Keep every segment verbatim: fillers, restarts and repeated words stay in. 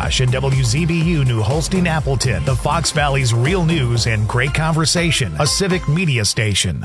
McIntosh and W Z B U New Holstein Appleton, the Fox Valley's real news and great conversation, a civic media station.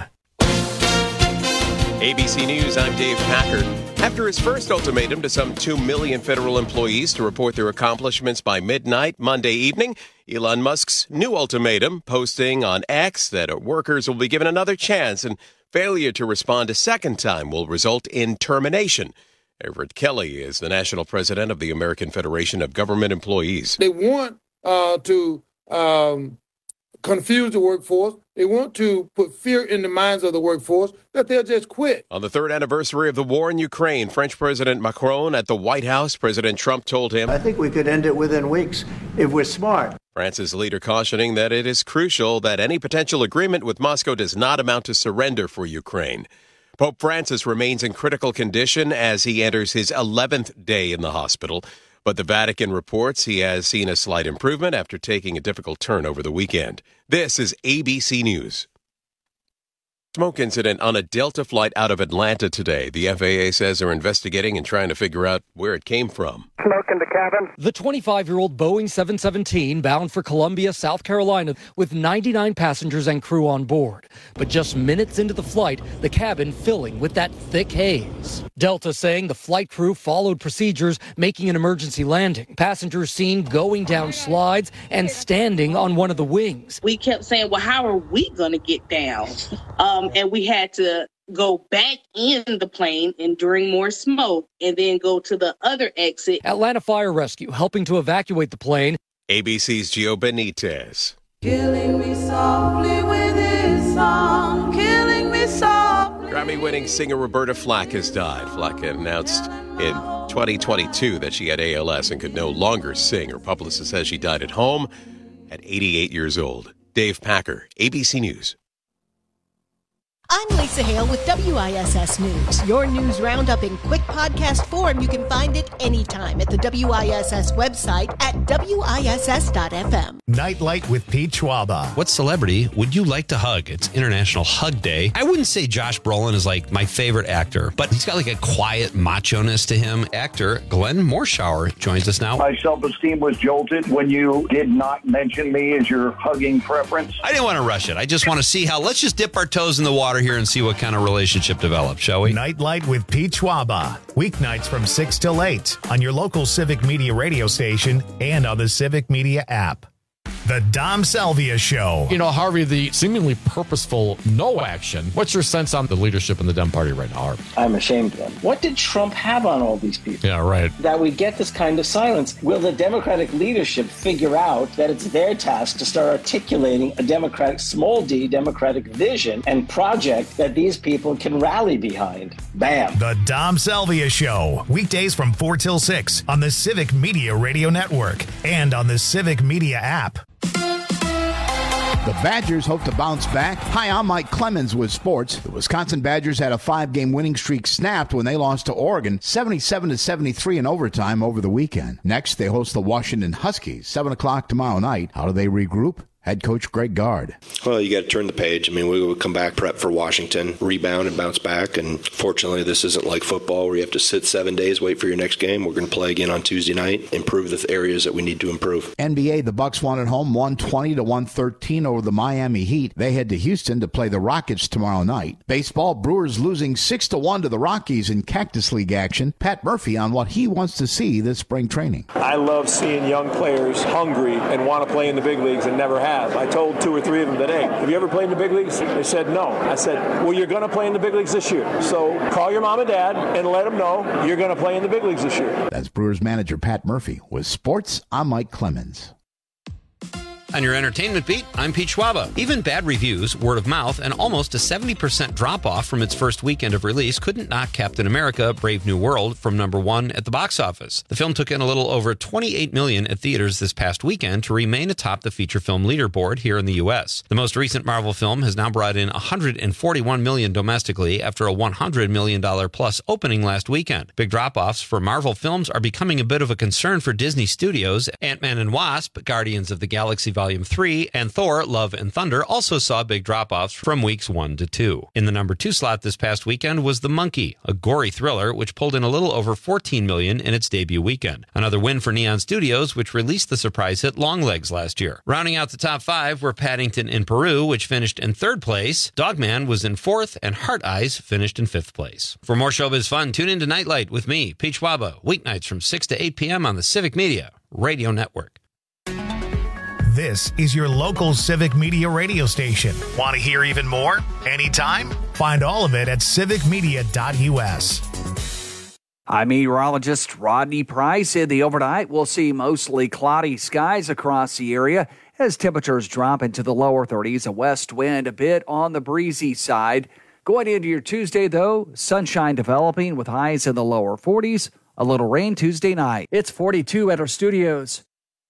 A B C News, I'm Dave Packard. After his first ultimatum to some two million federal employees to report their accomplishments by midnight Monday evening, Elon Musk's new ultimatum, posting on X that workers will be given another chance and failure to respond a second time will result in termination. Everett Kelly is the national president of the American Federation of Government Employees. They want uh, to um, confuse the workforce. They want to put fear in the minds of the workforce that they'll just quit. On the third anniversary of the war in Ukraine, French President Macron at the White House, President Trump told him, I think we could end it within weeks if we're smart. France's leader cautioning that it is crucial that any potential agreement with Moscow does not amount to surrender for Ukraine. Pope Francis remains in critical condition as he enters his eleventh day in the hospital. But the Vatican reports he has seen a slight improvement after taking a difficult turn over the weekend. This is A B C News. Smoke incident on a Delta flight out of Atlanta today. The F A A says they're investigating and trying to figure out where it came from. Smoke in the cabin. The twenty-five-year-old Boeing seven seventeen bound for Columbia, South Carolina, with ninety-nine passengers and crew on board. But just minutes into the flight, the cabin filling with that thick haze. Delta saying the flight crew followed procedures, making an emergency landing. Passengers seen going down slides and standing on one of the wings. We kept saying, well, how are we going to get down? Um, and we had to go back in the plane and during more smoke and then go to the other exit. Atlanta Fire Rescue helping to evacuate the plane. A B C's Gio Benitez. Killing me softly with his song, killing me softly. Grammy-winning singer Roberta Flack has died. Flack announced in twenty twenty-two that she had A L S and could no longer sing. Her publicist says she died at home at eighty-eight years old. Dave Packer, A B C News. I'm Lisa Hale with W I S S News. Your news roundup in quick podcast form. You can find it anytime at the W I S S website at W I S S dot F M. Nightlight with Pete Schwaba. What celebrity would you like to hug? It's International Hug Day. I wouldn't say Josh Brolin is like my favorite actor, but he's got like a quiet macho-ness to him. Actor Glenn Morshower joins us now. My self-esteem was jolted when you did not mention me as your hugging preference. I didn't want to rush it. I just want to see how, let's just dip our toes in the water here and see what kind of relationship develops, shall we? Nightlight with Pete Schwaba. Weeknights from six till eight on your local Civic Media radio station and on the Civic Media app. The Dom Salvia Show. You know, Harvey, the seemingly purposeful no action. What's your sense on the leadership in the Dem Party right now, Harvey? I'm ashamed of them. What did Trump have on all these people? Yeah, right. That we get this kind of silence. Will the Democratic leadership figure out that it's their task to start articulating a Democratic, small d, Democratic vision and project that these people can rally behind? Bam. The Dom Salvia Show. Weekdays from four till six on the Civic Media Radio Network and on the Civic Media app. The Badgers hope to bounce back. Hi, I'm Mike Clemens with sports. The Wisconsin Badgers had a five-game winning streak snapped when they lost to Oregon, seventy-seven to seventy-three in overtime over the weekend. Next, they host the Washington Huskies, seven o'clock tomorrow night. How do they regroup? Head coach Greg Gard. Well, you got to turn the page. I mean, we would come back, prep for Washington, rebound and bounce back. And fortunately, this isn't like football where you have to sit seven days, wait for your next game. We're going to play again on Tuesday night, improve the areas that we need to improve. N B A, the Bucks won at home one twenty to one thirteen over the Miami Heat. They head to Houston to play the Rockets tomorrow night. Baseball, Brewers losing six to one to the Rockies in Cactus League action. Pat Murphy on what he wants to see this spring training. I love seeing young players hungry and want to play in the big leagues and never have. I told two or three of them today, have you ever played in the big leagues? They said no. I said, well, you're going to play in the big leagues this year. So call your mom and dad and let them know you're going to play in the big leagues this year. That's Brewers manager Pat Murphy. With sports, I'm Mike Clemens. On your entertainment beat, I'm Pete Schwaba. Even bad reviews, word of mouth, and almost a seventy percent drop-off from its first weekend of release couldn't knock Captain America, Brave New World from number one at the box office. The film took in a little over twenty-eight million dollars at theaters this past weekend to remain atop the feature film leaderboard here in the U S. The most recent Marvel film has now brought in one hundred forty-one million dollars domestically after a one hundred million dollars plus opening last weekend. Big drop-offs for Marvel films are becoming a bit of a concern for Disney Studios. Ant-Man and Wasp, Guardians of the Galaxy Volume three, and Thor, Love and Thunder also saw big drop-offs from weeks one to two. In the number two slot this past weekend was The Monkey, a gory thriller which pulled in a little over fourteen million dollars in its debut weekend. Another win for Neon Studios, which released the surprise hit Longlegs last year. Rounding out the top five were Paddington in Peru, which finished in third place. Dogman was in fourth, and Heart Eyes finished in fifth place. For more showbiz fun, tune in to Nightlight with me, Peach Waba, weeknights from six to eight p.m. on the Civic Media Radio Network. This is your local Civic Media radio station. Want to hear even more? Anytime? Find all of it at civic media dot u s. I'm meteorologist Rodney Price. In the overnight, we'll see mostly cloudy skies across the area as temperatures drop into the lower thirties. A west wind a bit on the breezy side. Going into your Tuesday, though, sunshine developing with highs in the lower forties. A little rain Tuesday night. It's forty-two at our studios.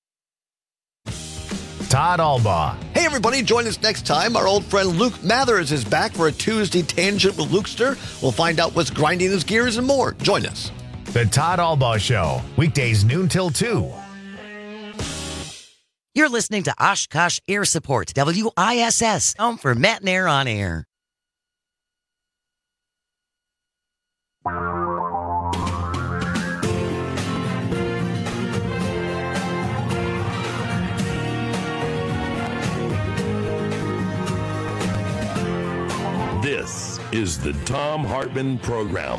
Todd Albaugh. Hey, everybody, join us next time. Our old friend Luke Mathers is back for a Tuesday Tangent with Lukester. We'll find out what's grinding his gears and more. Join us. The Todd Albaugh Show, weekdays noon till two. You're listening to Oshkosh Air Support, W I S S, home for Matt and Air on Air. This is the Thom Hartmann Program.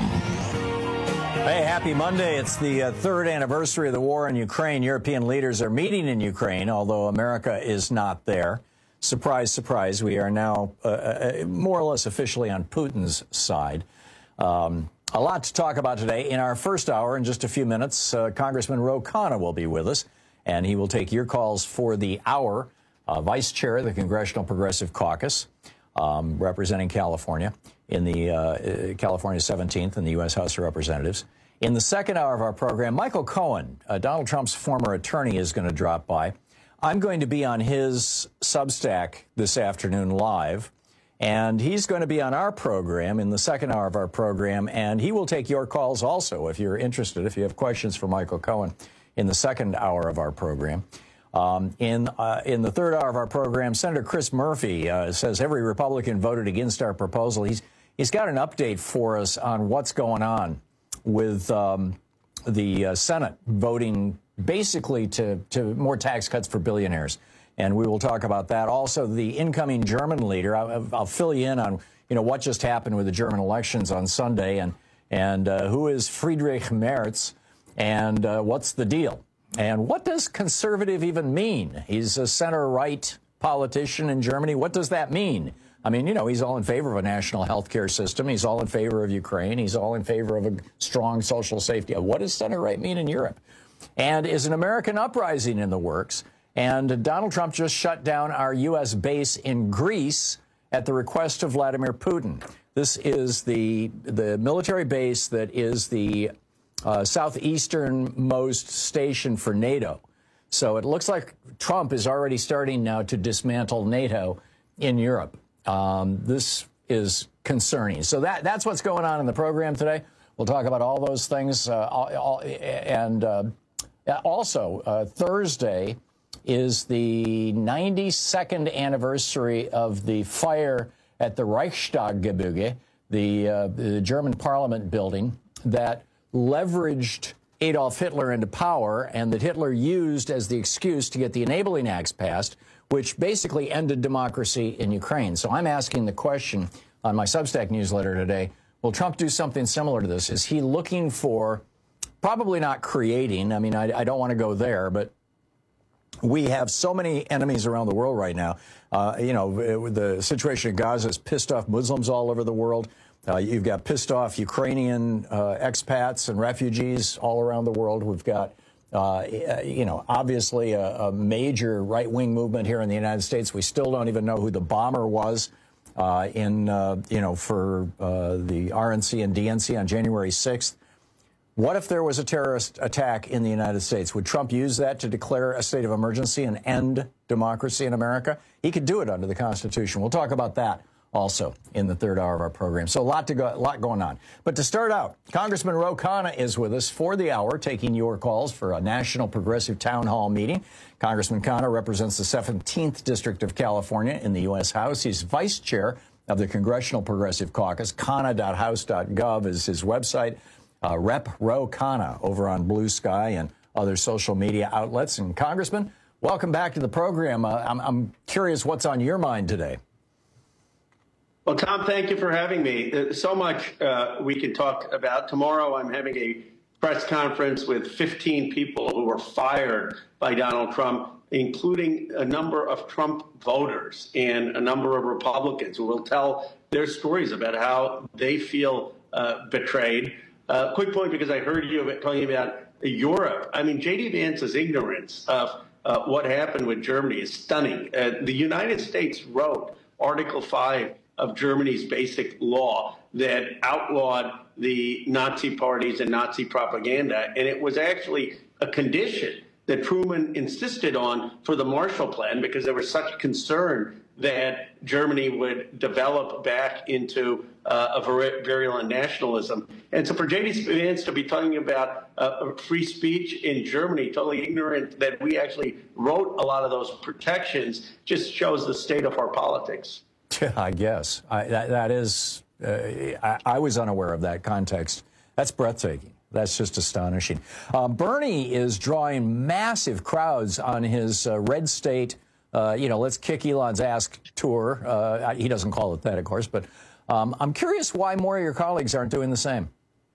Hey, happy Monday. It's the uh, third anniversary of the war in Ukraine. European leaders are meeting in Ukraine, although America is not there. Surprise, surprise, we are now uh, uh, more or less officially on Putin's side. Um, a lot to talk about today. In our first hour, in just a few minutes, uh, Congressman Ro Khanna will be with us, and he will take your calls for the hour. Uh, Vice Chair of the Congressional Progressive Caucus. Um, representing California in the uh, uh, California seventeenth in the U S House of Representatives. In the second hour of our program, Michael Cohen, uh, Donald Trump's former attorney, is going to drop by. I'm going to be on his Substack this afternoon live, and he's going to be on our program in the second hour of our program, and he will take your calls also if you're interested, if you have questions for Michael Cohen in the second hour of our program. Um, in uh, in the third hour of our program, Senator Chris Murphy uh, says every Republican voted against our proposal. He's he's got an update for us on what's going on with um, the uh, Senate voting basically to to more tax cuts for billionaires, and we will talk about that. Also, the incoming German leader. I'll, I'll fill you in on you know what just happened with the German elections on Sunday, and and uh, who is Friedrich Merz, and uh, what's the deal. And what does conservative even mean? He's a center-right politician in Germany. What does that mean? I mean, you know, he's all in favor of a national health care system. He's all in favor of Ukraine. He's all in favor of a strong social safety. What does center-right mean in Europe? And is an American uprising in the works? And Donald Trump just shut down our U S base in Greece at the request of Vladimir Putin. This is the, the military base that is the Uh, southeasternmost station for NATO. So it looks like Trump is already starting now to dismantle NATO in Europe. Um, this is concerning. So that that's what's going on in the program today. We'll talk about all those things. Uh, all, all, and uh, also, uh, Thursday is the ninety-second anniversary of the fire at the Reichstaggebäude, the, uh, the German parliament building that leveraged Adolf Hitler into power, and that Hitler used as the excuse to get the Enabling Acts passed, which basically ended democracy in Ukraine. So I'm asking the question on my Substack newsletter today, will Trump do something similar to this? Is he looking for, probably not creating, I mean, I, I don't want to go there, but we have so many enemies around the world right now. Uh, you know, the situation in Gaza has pissed off Muslims all over the world. Uh, you've got pissed off Ukrainian uh, expats and refugees all around the world. We've got, uh, you know, obviously a, a major right-wing movement here in the United States. We still don't even know who the bomber was uh, in, uh, you know, for uh, the R N C and D N C on January sixth. What if there was a terrorist attack in the United States? Would Trump use that to declare a state of emergency and end democracy in America? He could do it under the Constitution. We'll talk about that also in the third hour of our program. So a lot to go, a lot going on. But to start out, Congressman Ro Khanna is with us for the hour, taking your calls for a National Progressive Town Hall meeting. Congressman Khanna represents the seventeenth District of California in the U S House. He's vice chair of the Congressional Progressive Caucus. Khanna dot house dot gov is his website. Uh, Rep Ro Khanna over on Blue Sky and other social media outlets. And Congressman, welcome back to the program. Uh, I'm, I'm curious what's on your mind today. Well, Tom, thank you for having me. Uh, so much uh, we could talk about. Tomorrow I'm having a press conference with fifteen people who were fired by Donald Trump, including a number of Trump voters and a number of Republicans who will tell their stories about how they feel uh, betrayed. Uh, quick point, because I heard you talking about Europe. I mean, J D. Vance's ignorance of uh, what happened with Germany is stunning. Uh, the United States wrote Article five of Germany's basic law that outlawed the Nazi parties and Nazi propaganda. And it was actually a condition that Truman insisted on for the Marshall Plan, because there was such concern that Germany would develop back into uh, a virulent nationalism. And so for J D. Vance to be talking about uh, free speech in Germany, totally ignorant that we actually wrote a lot of those protections, just shows the state of our politics. I guess. I, that, that is, uh, I, I was unaware of that context. That's breathtaking. That's just astonishing. Uh, Bernie is drawing massive crowds on his uh, red state, uh, you know, let's kick Elon's ass tour. Uh, he doesn't call it that, of course, but um, I'm curious why more of your colleagues aren't doing the same.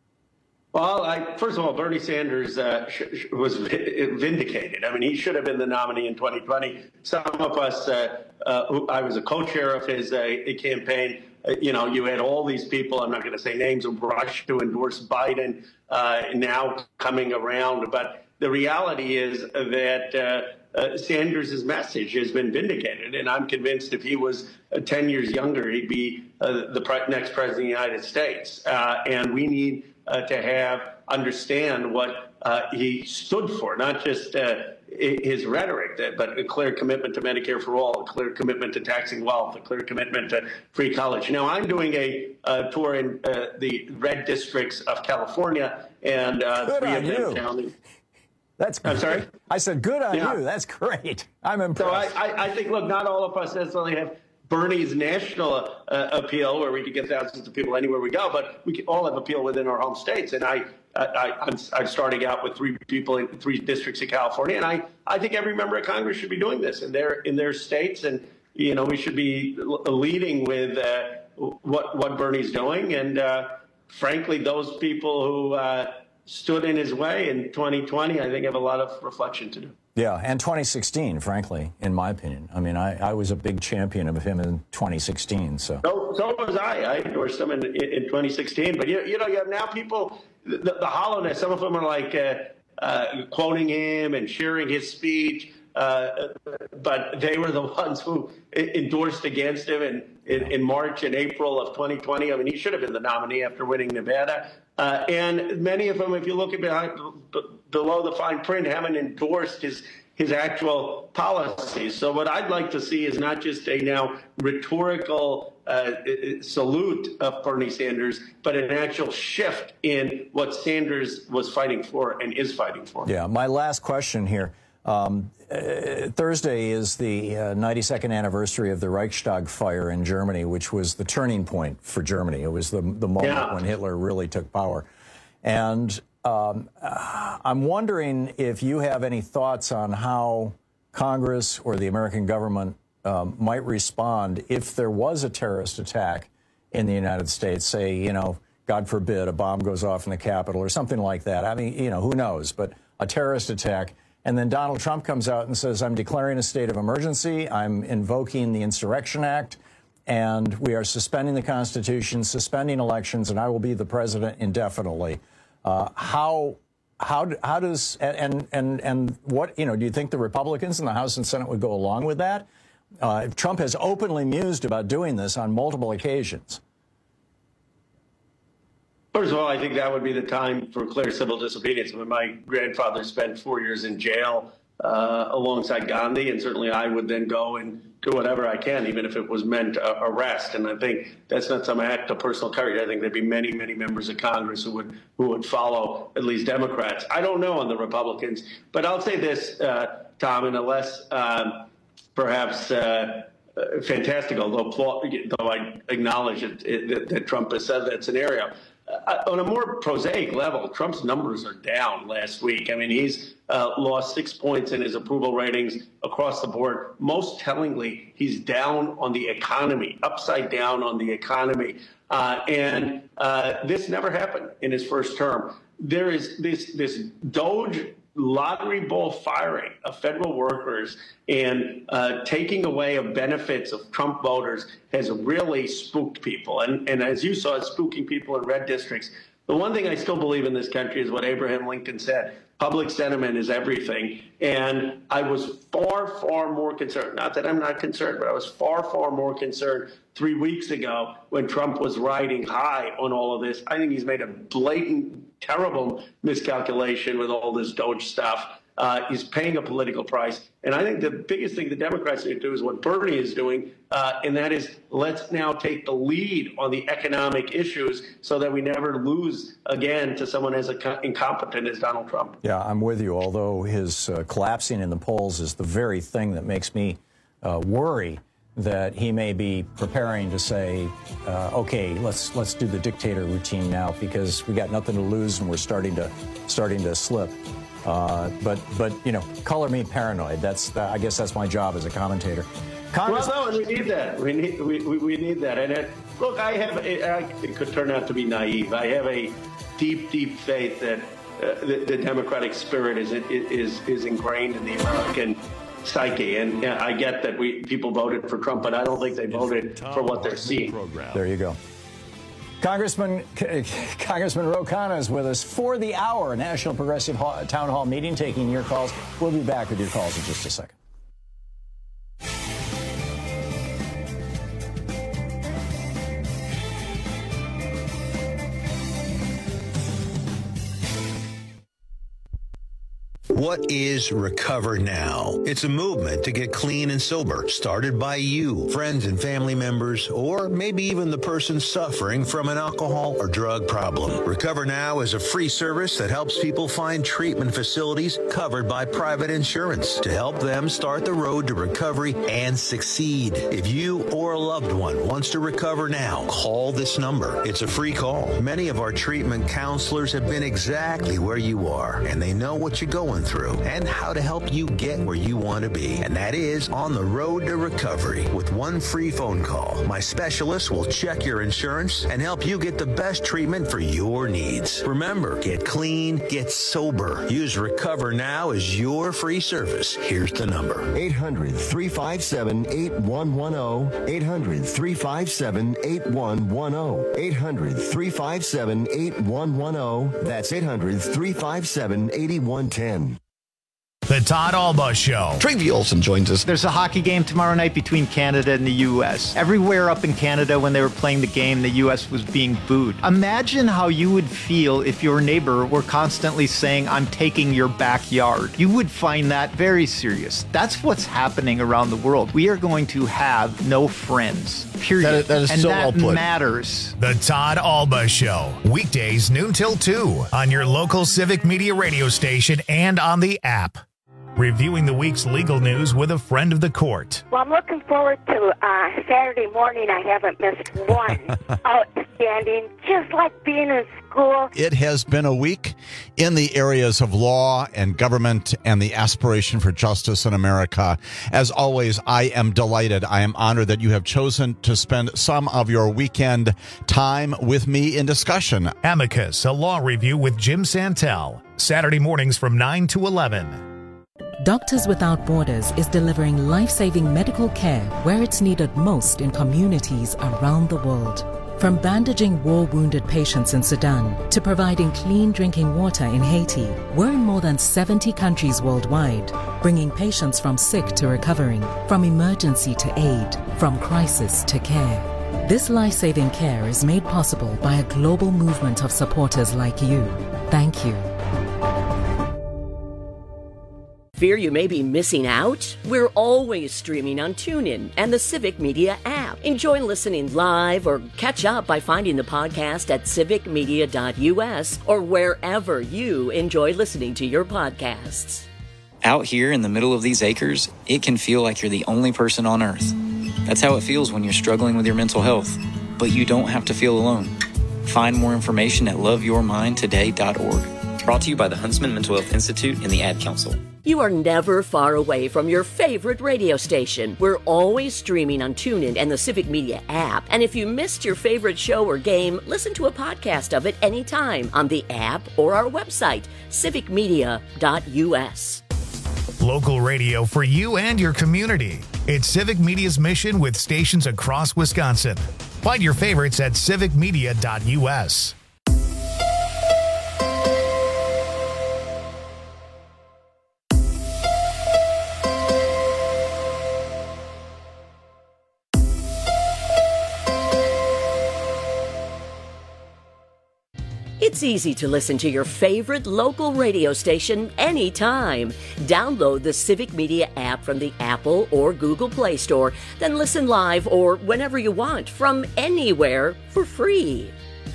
Well, I, first of all, Bernie Sanders uh, sh sh was vindicated. I mean, he should have been the nominee in twenty twenty. Some of us, uh, uh, who, I was a co-chair of his uh, campaign. Uh, you know, you had all these people, I'm not going to say names, who rushed to endorse Biden, uh, now coming around. But the reality is that uh, uh, Sanders' message has been vindicated. And I'm convinced if he was uh, ten years younger, he'd be uh, the pre next president of the United States. Uh, and we need Uh, to have understand what uh, he stood for, not just uh, his rhetoric, but a clear commitment to Medicare for all, a clear commitment to taxing wealth, a clear commitment to free college. Now, I'm doing a uh, tour in uh, the red districts of California, and uh, good three on of them you. counting. That's I'm sorry? I said good on yeah. you. That's great. I'm impressed. So I, I, I think, look, not all of us necessarily have Bernie's national uh, appeal, where we could get thousands of people anywhere we go, but we can all have appeal within our home states. And I, I, I'm, I'm starting out with three people in three districts in California, and I, I think every member of Congress should be doing this in their in their states, and you know we should be leading with uh, what what Bernie's doing. And uh, frankly, those people who uh, stood in his way in twenty twenty, I think, have a lot of reflection to do. Yeah, and twenty sixteen, frankly, in my opinion. I mean, I, I was a big champion of him in twenty sixteen. So, so, so was I. I endorsed him in, in twenty sixteen. But, you, you know, you have now people, the, the hollowness, some of them are like uh, uh, quoting him and sharing his speech. Uh, but they were the ones who endorsed against him in, in, in March and April of twenty twenty. I mean, he should have been the nominee after winning Nevada. Uh, and many of them, if you look at behind, below the fine print, haven't endorsed his his actual policies. So what I'd like to see is not just a now rhetorical uh, salute of Bernie Sanders, but an actual shift in what Sanders was fighting for and is fighting for. Yeah, my last question here. Um, uh, Thursday is the uh, ninety-second anniversary of the Reichstag fire in Germany, which was the turning point for Germany. It was the, the moment yeah. when Hitler really took power. And um, uh, I'm wondering if you have any thoughts on how Congress or the American government um, might respond if there was a terrorist attack in the United States, say, you know, God forbid, a bomb goes off in the Capitol or something like that. I mean, you know, who knows, but a terrorist attack. And then Donald Trump comes out and says, I'm declaring a state of emergency. I'm invoking the Insurrection Act, and we are suspending the Constitution, suspending elections, and I will be the president indefinitely. Uh, how, how, how does, and, and, and what, you know, do you think the Republicans in the House and Senate would go along with that? Uh, Trump has openly mused about doing this on multiple occasions. First of all, I think that would be the time for clear civil disobedience. When my grandfather spent four years in jail uh, alongside Gandhi, and certainly I would then go and do whatever I can, even if it was meant uh, arrest. And I think that's not some act of personal courage. I think there'd be many, many members of Congress who would who would follow at least Democrats. I don't know on the Republicans, but I'll say this, uh, Tom, in a less um, perhaps uh, fantastical, though, though I acknowledge it, it, that, that Trump has said that scenario. Uh, on a more prosaic level, Trump's numbers are down last week. I mean, he's uh, lost six points in his approval ratings across the board. Most tellingly, he's down on the economy, upside down on the economy. Uh, and uh, this never happened in his first term. There is this, this Doge lottery ball firing of federal workers and uh, taking away of benefits of Trump voters has really spooked people. And, and as you saw, it's spooking people in red districts. The one thing I still believe in this country is what Abraham Lincoln said. Public sentiment is everything. And I was far, far more concerned, not that I'm not concerned, but I was far, far more concerned three weeks ago when Trump was riding high on all of this. I think he's made a blatant, terrible miscalculation with all this Doge stuff. Uh, he's paying a political price. And I think the biggest thing the Democrats need to do is what Bernie is doing, uh, and that is let's now take the lead on the economic issues so that we never lose again to someone as incompetent as Donald Trump. Yeah, I'm with you, although his uh, collapsing in the polls is the very thing that makes me uh, worry that he may be preparing to say, uh, okay, let's let's do the dictator routine now because we got nothing to lose and we're starting to starting to slip. Uh, but but you know, color me paranoid. That's the, I guess that's my job as a commentator. Congress- well, no, and we need that. We need we, we, we need that. And it, look, I have I, it could turn out to be naive. I have a deep, deep faith that uh, the, the democratic spirit is is is ingrained in the American psyche. And yeah, I get that we people voted for Trump, but I don't think they voted for what they're seeing. There you go. Congressman Congressman Ro Khanna is with us for the hour, National Progressive Hall, Town Hall meeting, taking your calls. We'll be back with your calls in just a second. What is Recover Now? It's a movement to get clean and sober, started by you, friends and family members, or maybe even the person suffering from an alcohol or drug problem. Recover Now is a free service that helps people find treatment facilities covered by private insurance to help them start the road to recovery and succeed. If you or a loved one wants to recover now, call this number. It's a free call. Many of our treatment counselors have been exactly where you are, and they know what you're going through. through and how to help you get where you want to be. And that is on the road to recovery. With one free phone call, my specialist will check your insurance and help you get the best treatment for your needs. Remember, get clean, get sober. Use Recover Now as your free service. Here's the number. eight hundred, three five seven, eight one one zero. eight hundred, three five seven, eight one one zero. eight hundred, three five seven, eight one one zero. That's eight hundred, three five seven, eight one one zero. The Todd Alba Show. Travi Olson joins us. There's a hockey game tomorrow night between Canada and the U S. Everywhere up in Canada when they were playing the game, the U S was being booed. Imagine how you would feel if your neighbor were constantly saying, I'm taking your backyard. You would find that very serious. That's what's happening around the world. We are going to have no friends. Period. That is, that is and so that well put. matters. The Todd Alba Show. Weekdays noon till two on your local Civic Media radio station and on the app. Reviewing the week's legal news with a friend of the court. Well, I'm looking forward to uh, Saturday morning. I haven't missed one. Outstanding. Just like being in school. It has been a week in the areas of law and government and the aspiration for justice in America. As always, I am delighted. I am honored that you have chosen to spend some of your weekend time with me in discussion. Amicus, a law review with Jim Santel. Saturday mornings from nine to eleven. Doctors Without Borders is delivering life-saving medical care where it's needed most in communities around the world. From bandaging war-wounded patients in Sudan to providing clean drinking water in Haiti, we're in more than seventy countries worldwide, bringing patients from sick to recovering, from emergency to aid, from crisis to care. This life-saving care is made possible by a global movement of supporters like you. Thank you. Fear you may be missing out? We're always streaming on TuneIn and the Civic Media app. Enjoy listening live or catch up by finding the podcast at civic media dot u s or wherever you enjoy listening to your podcasts. Out here in the middle of these acres, it can feel like you're the only person on Earth. That's how it feels when you're struggling with your mental health. But you don't have to feel alone. Find more information at love your mind today dot org. Brought to you by the Huntsman Mental Health Institute and the Ad Council. You are never far away from your favorite radio station. We're always streaming on TuneIn and the Civic Media app. And if you missed your favorite show or game, listen to a podcast of it anytime on the app or our website, civic media dot u s. Local radio for you and your community. It's Civic Media's mission with stations across Wisconsin. Find your favorites at civic media dot u s. It's easy to listen to your favorite local radio station anytime. Download the Civic Media app from the Apple or Google Play Store, then listen live or whenever you want from anywhere for free.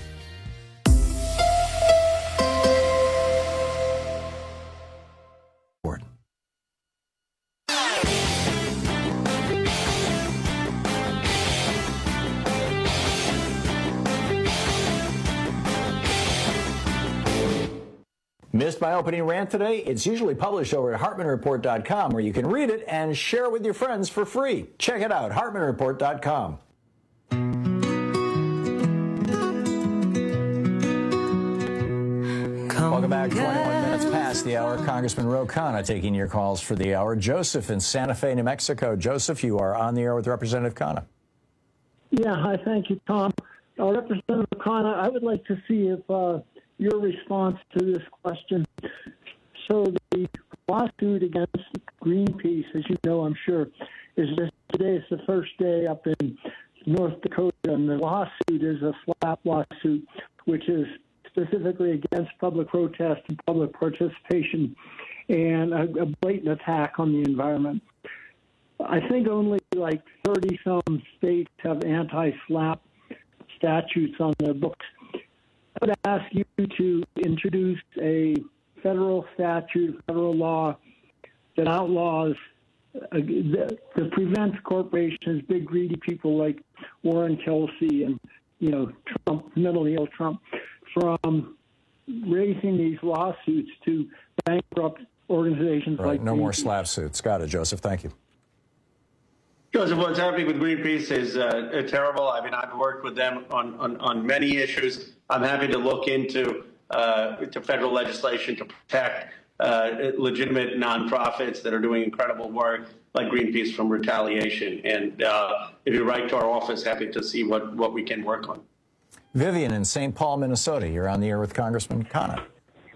Missed my opening rant today? It's usually published over at hartman report dot com, where you can read it and share it with your friends for free. Check it out, hartman report dot com. Welcome back. twenty-one minutes past the hour. Congressman Ro Khanna taking your calls for the hour. Joseph in Santa Fe, New Mexico. Joseph, you are on the air with Representative Khanna. Yeah, hi, thank you, Tom. Uh, Representative Khanna, I would like to see if uh, your response to this question. So the lawsuit against Greenpeace, as you know, I'm sure, is this today. It's the first day up in North Dakota, and the lawsuit is a SLAPP lawsuit, which is specifically against public protest and public participation and a, a blatant attack on the environment. I think only like thirty-some states have anti-SLAPP statutes on their books. I would ask you to introduce a federal statute, federal law that outlaws, uh, that, that prevents corporations, big greedy people like Warren Kelsey and, you know, Trump, mentally ill Trump, from raising these lawsuits to bankrupt organizations right, like no Greenpeace. more SLAPP suits. Got it, Joseph. Thank you. Joseph, what's happening with Greenpeace is uh, terrible. I mean, I've worked with them on, on, on many issues. I'm happy to look into uh, to federal legislation to protect uh, legitimate nonprofits that are doing incredible work like Greenpeace from retaliation. And uh, if you write to our office, happy to see what, what we can work on. Vivian in Saint Paul, Minnesota. You're on the air with Congressman Khanna.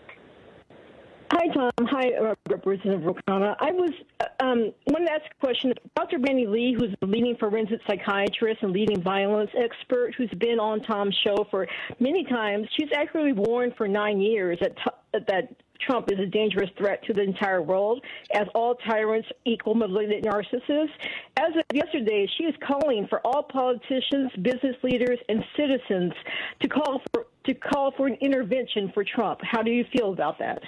Hi, Tom. Hi, uh, Representative Ro Khanna. I was um, wanted to ask a question. Doctor Brandy Lee, who's a leading forensic psychiatrist and leading violence expert, who's been on Tom's show for many times, she's actually warned for nine years that t- that Trump is a dangerous threat to the entire world, as all tyrants equal malignant narcissists. As of yesterday, she is calling for all politicians, business leaders, and citizens to call for to call for an intervention for Trump. How do you feel about that?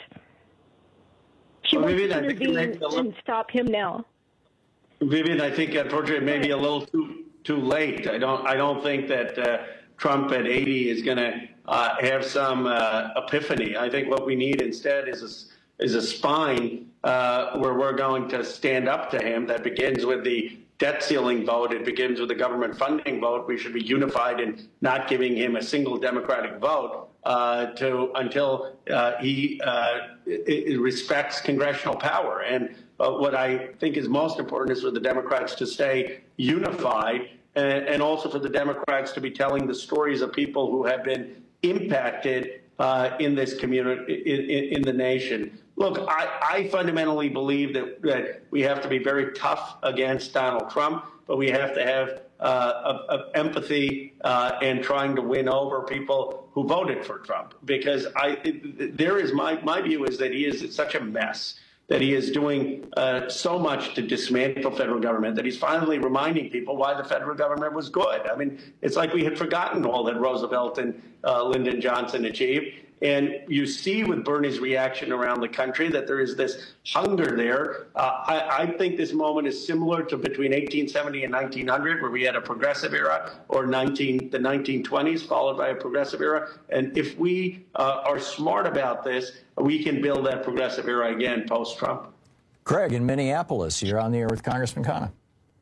She well, wants Vivian, to intervene little, and stop him now. Vivian, I think unfortunately it may be a little too too late. I don't I don't think that uh, Trump at eighty is going to uh, have some uh, epiphany. I think what we need instead is a, is a spine uh, where we're going to stand up to him. That begins with the debt ceiling vote. It begins with the government funding vote. We should be unified in not giving him a single Democratic vote uh, to until uh, he uh, it, it respects congressional power. And uh, what I think is most important is for the Democrats to stay unified, and, and also for the Democrats to be telling the stories of people who have been impacted uh, in this community, in, in, in the nation. Look, I, I fundamentally believe that, that we have to be very tough against Donald Trump, but we have to have uh, a, a empathy uh, and trying to win over people who voted for Trump. Because I, it, there is my my view is that he is such a mess that he is doing uh, so much to dismantle federal government, that he's finally reminding people why the federal government was good. I mean, it's like we had forgotten all that Roosevelt and uh, Lyndon Johnson achieved. And you see with Bernie's reaction around the country that there is this hunger there. Uh, I, I think this moment is similar to between eighteen seventy and nineteen hundred, where we had a progressive era, or nineteen, the nineteen twenties followed by a progressive era. And if we uh, are smart about this, we can build that progressive era again post-Trump. Craig in Minneapolis, you're on the air with Congressman Khanna.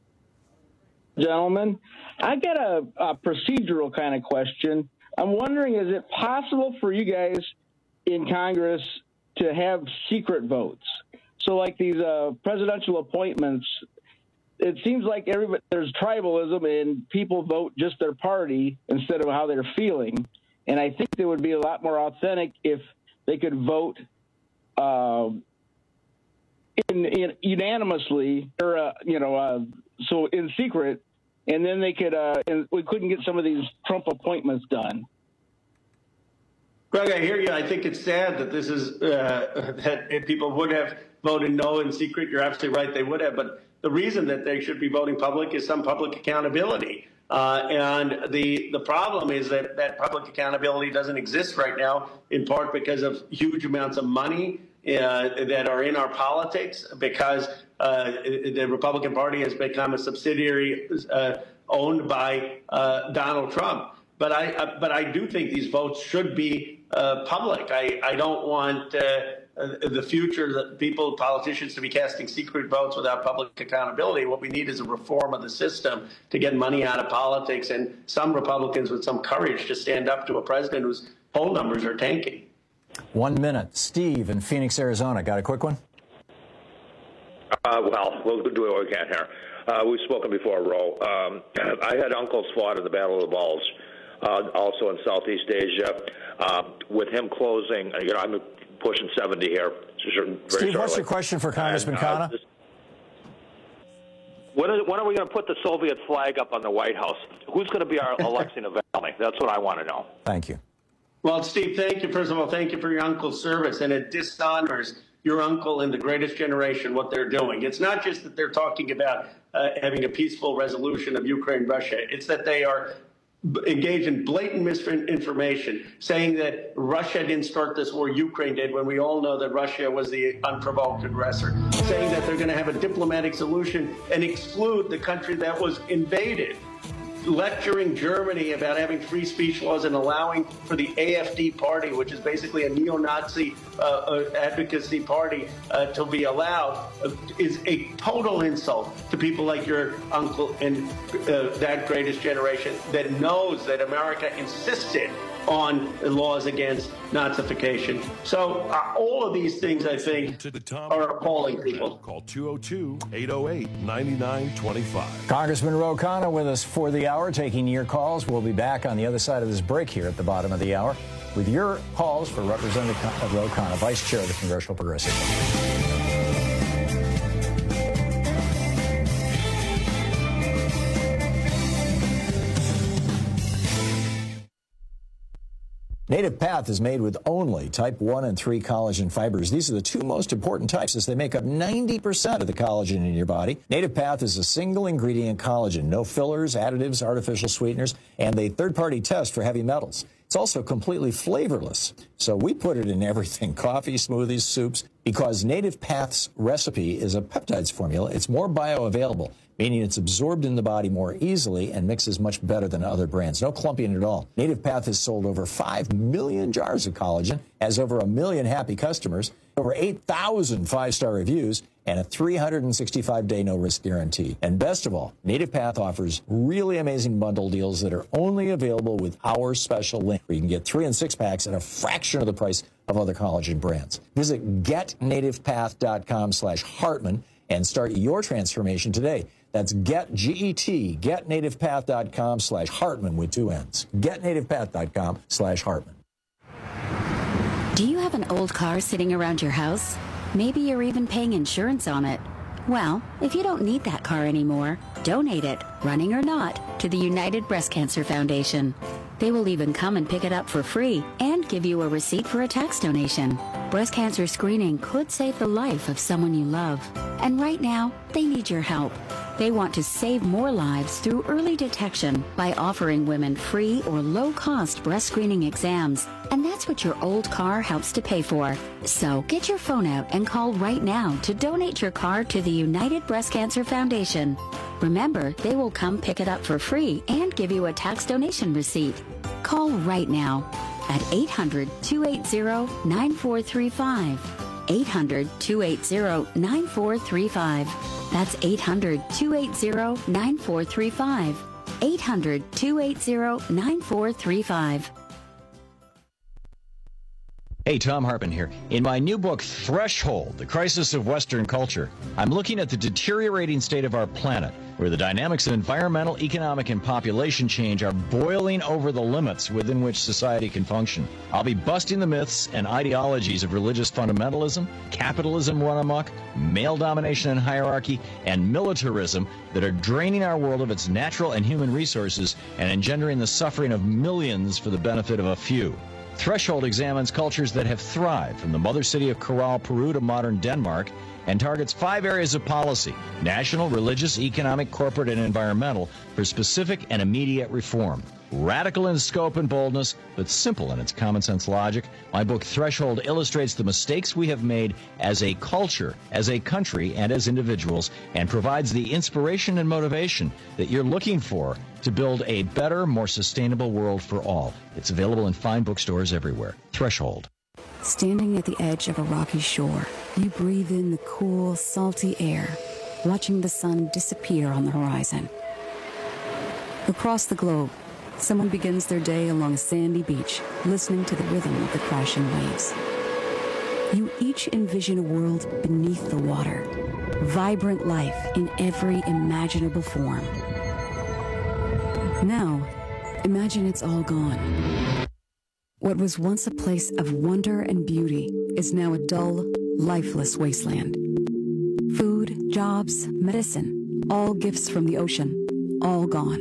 Gentlemen, I got a, a procedural kind of question. I'm wondering, is it possible for you guys in Congress to have secret votes? So like these uh, presidential appointments, it seems like everybody, there's tribalism and people vote just their party instead of how they're feeling. And I think it would be a lot more authentic if they could vote uh, in, in unanimously, or, uh, you know, uh, so in secret, and then they could, uh, and we couldn't get some of these Trump appointments done. Greg, I hear you. I think it's sad that this is, uh, that people would have voted no in secret. You're absolutely right, they would have. But the reason that they should be voting public is some public accountability. Uh, and the the problem is that that public accountability doesn't exist right now, in part because of huge amounts of money uh, that are in our politics, because uh, the Republican Party has become a subsidiary uh, owned by uh, Donald Trump. But I uh, but I do think these votes should be uh, public. I, I don't want uh, the future that people, politicians, to be casting secret votes without public accountability. What we need is a reform of the system to get money out of politics, and some Republicans with some courage to stand up to a president whose poll numbers are tanking. One minute. Steve in Phoenix, Arizona. Got a quick one? Uh, well, we'll do what we can here. Uh, we've spoken before, Ro. Um, I had uncles fought in the Battle of the Bulge, uh, also in Southeast Asia. Uh, with him closing, you know, I'm pushing seventy here. Very Steve, shortly. what's your question for Congressman and, uh, Khanna? this, when, are, when are we going to put the Soviet flag up on the White House? Who's going to be our Alexei Navalny? That's what I want to know. Thank you. Well, Steve, thank you. First of all, thank you for your uncle's service, and it dishonors your uncle and the greatest generation, what they're doing. It's not just that they're talking about uh, having a peaceful resolution of Ukraine-Russia. It's that they are engaged in blatant misinformation, saying that Russia didn't start this war, Ukraine did, when we all know that Russia was the unprovoked aggressor, saying that they're going to have a diplomatic solution and exclude the country that was invaded, lecturing Germany about having free speech laws and allowing for the A F D party, which is basically a neo-Nazi uh, uh, advocacy party, uh, to be allowed, uh, is a total insult to people like your uncle and uh, that greatest generation that knows that America insisted on laws against Nazification. So uh, all of these things, I think, are appalling people. Call two oh two, eight oh eight, nine nine two five. Congressman Ro Khanna with us for the hour, taking your calls. We'll be back on the other side of this break here at the bottom of the hour with your calls for Representative Ro Khanna, Vice Chair of the Congressional Progressive Caucus. Native Path is made with only type one and three collagen fibers. These are the two most important types, as they make up ninety percent of the collagen in your body. Native Path is a single ingredient collagen, no fillers, additives, artificial sweeteners, and a third-party test for heavy metals. It's also completely flavorless, so we put it in everything: coffee, smoothies, soups. Because Native Path's recipe is a peptides formula, it's more bioavailable, meaning it's absorbed in the body more easily and mixes much better than other brands. No clumping at all. Native Path has sold over five million jars of collagen, has over a million happy customers, over eight thousand five-star reviews, and a three hundred sixty-five day no-risk guarantee. And best of all, Native Path offers really amazing bundle deals that are only available with our special link, where you can get three and six packs at a fraction of the price of other collagen brands. Visit getnativepath.com slash Hartman and start your transformation today. That's get, G E T, getnativepath.com slash Hartman with two N's. Getnativepath.com slash Hartman. Do you have an old car sitting around your house? Maybe you're even paying insurance on it. Well, if you don't need that car anymore, donate it, running or not, to the United Breast Cancer Foundation. They will even come and pick it up for free and give you a receipt for a tax donation. breast cancer screening could save the life of someone you love. And right now, they need your help. They want to save more lives through early detection by offering women free or low-cost breast screening exams. And that's what your old car helps to pay for. So get your phone out and call right now to donate your car to the United Breast Cancer Foundation. Remember, they will come pick it up for free and give you a tax donation receipt. Call right now at eight hundred, two eight zero, nine four three five. eight hundred, two eight zero, nine four three five. That's eight hundred, two eight zero, nine four three five. eight hundred, two eight zero, nine four three five. Hey, Tom Hartman here. In my new book, Threshold, The Crisis of Western Culture, I'm looking at the deteriorating state of our planet, where the dynamics of environmental, economic, and population change are boiling over the limits within which society can function. I'll be busting the myths and ideologies of religious fundamentalism, capitalism run amok, male domination and hierarchy, and militarism that are draining our world of its natural and human resources and engendering the suffering of millions for the benefit of a few. Threshold examines cultures that have thrived from the mother city of Corral, Peru to modern Denmark, and targets five areas of policy: national, religious, economic, corporate, and environmental, for specific and immediate reform. Radical in scope and boldness, but simple in its common sense logic, my book Threshold illustrates the mistakes we have made as a culture, as a country, and as individuals, and provides the inspiration and motivation that you're looking for to build a better, more sustainable world for all. It's available in fine bookstores everywhere. Threshold. Standing at the edge of a rocky shore, you breathe in the cool, salty air, watching the sun disappear on the horizon. Across the globe, someone begins their day along a sandy beach, listening to the rhythm of the crashing waves. You each envision a world beneath the water, vibrant life in every imaginable form. Now, imagine it's all gone. What was once a place of wonder and beauty is now a dull, lifeless wasteland. Food, jobs, medicine, all gifts from the ocean, all gone.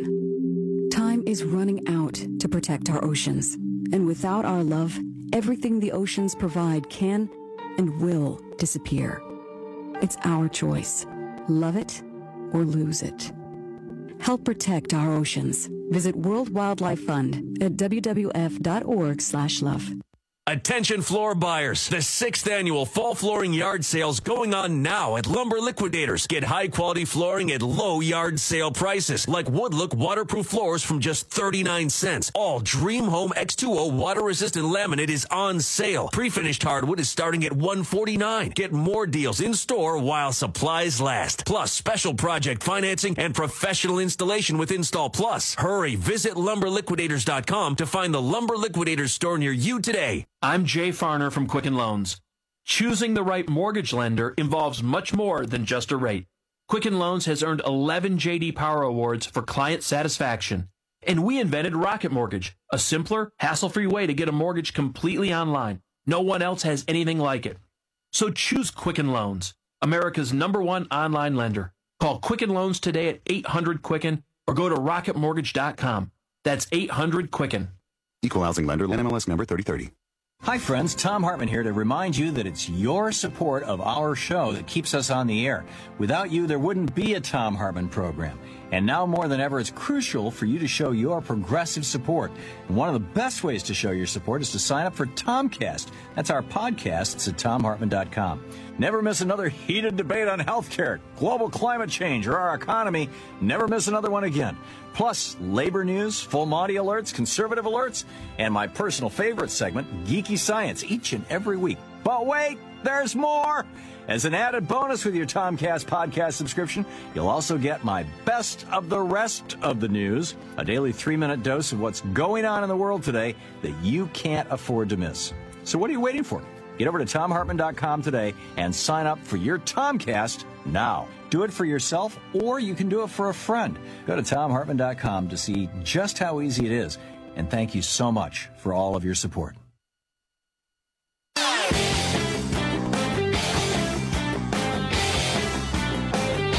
Time is running out to protect our oceans, and without our love, everything the oceans provide can and will disappear. It's our choice. Love it or lose it. Help protect our oceans. Visit World Wildlife Fund at w w f dot org slash love. Attention floor buyers. The sixth annual fall flooring yard sales going on now at Lumber Liquidators. Get high quality flooring at low yard sale prices, like Woodlook waterproof floors from just thirty-nine cents. All Dream Home X two O water resistant laminate is on sale. Pre-finished hardwood is starting at one forty-nine. Get more deals in store while supplies last. Plus special project financing and professional installation with Install Plus. Hurry, visit lumber liquidators dot com to find the Lumber Liquidators store near you today. I'm Jay Farner from Quicken Loans. Choosing the right mortgage lender involves much more than just a rate. Quicken Loans has earned eleven J D Power Awards for client satisfaction. And we invented Rocket Mortgage, a simpler, hassle-free way to get a mortgage completely online. No one else has anything like it. So choose Quicken Loans, America's number one online lender. Call Quicken Loans today at eight hundred Quicken or go to rocket mortgage dot com. That's eight hundred Quicken. Equal housing lender, N M L S number thirty thirty. Hi, friends. Tom Hartman here to remind you that it's your support of our show that keeps us on the air. Without you, there wouldn't be a Tom Hartman program. And now more than ever, it's crucial for you to show your progressive support. And one of the best ways to show your support is to sign up for Tomcast. That's our podcast. It's at tom hartman dot com. Never miss another heated debate on healthcare, global climate change, or our economy. Never miss another one again. Plus, labor news, full Monty alerts, conservative alerts, and my personal favorite segment, Geeky Science, each and every week. But wait, there's more! As an added bonus with your Tomcast podcast subscription, you'll also get my best of the rest of the news, a daily three-minute dose of what's going on in the world today that you can't afford to miss. So what are you waiting for? Get over to tom hartman dot com today and sign up for your Tomcast now. Do it for yourself, or you can do it for a friend. Go to tom hartman dot com to see just how easy it is. And thank you so much for all of your support.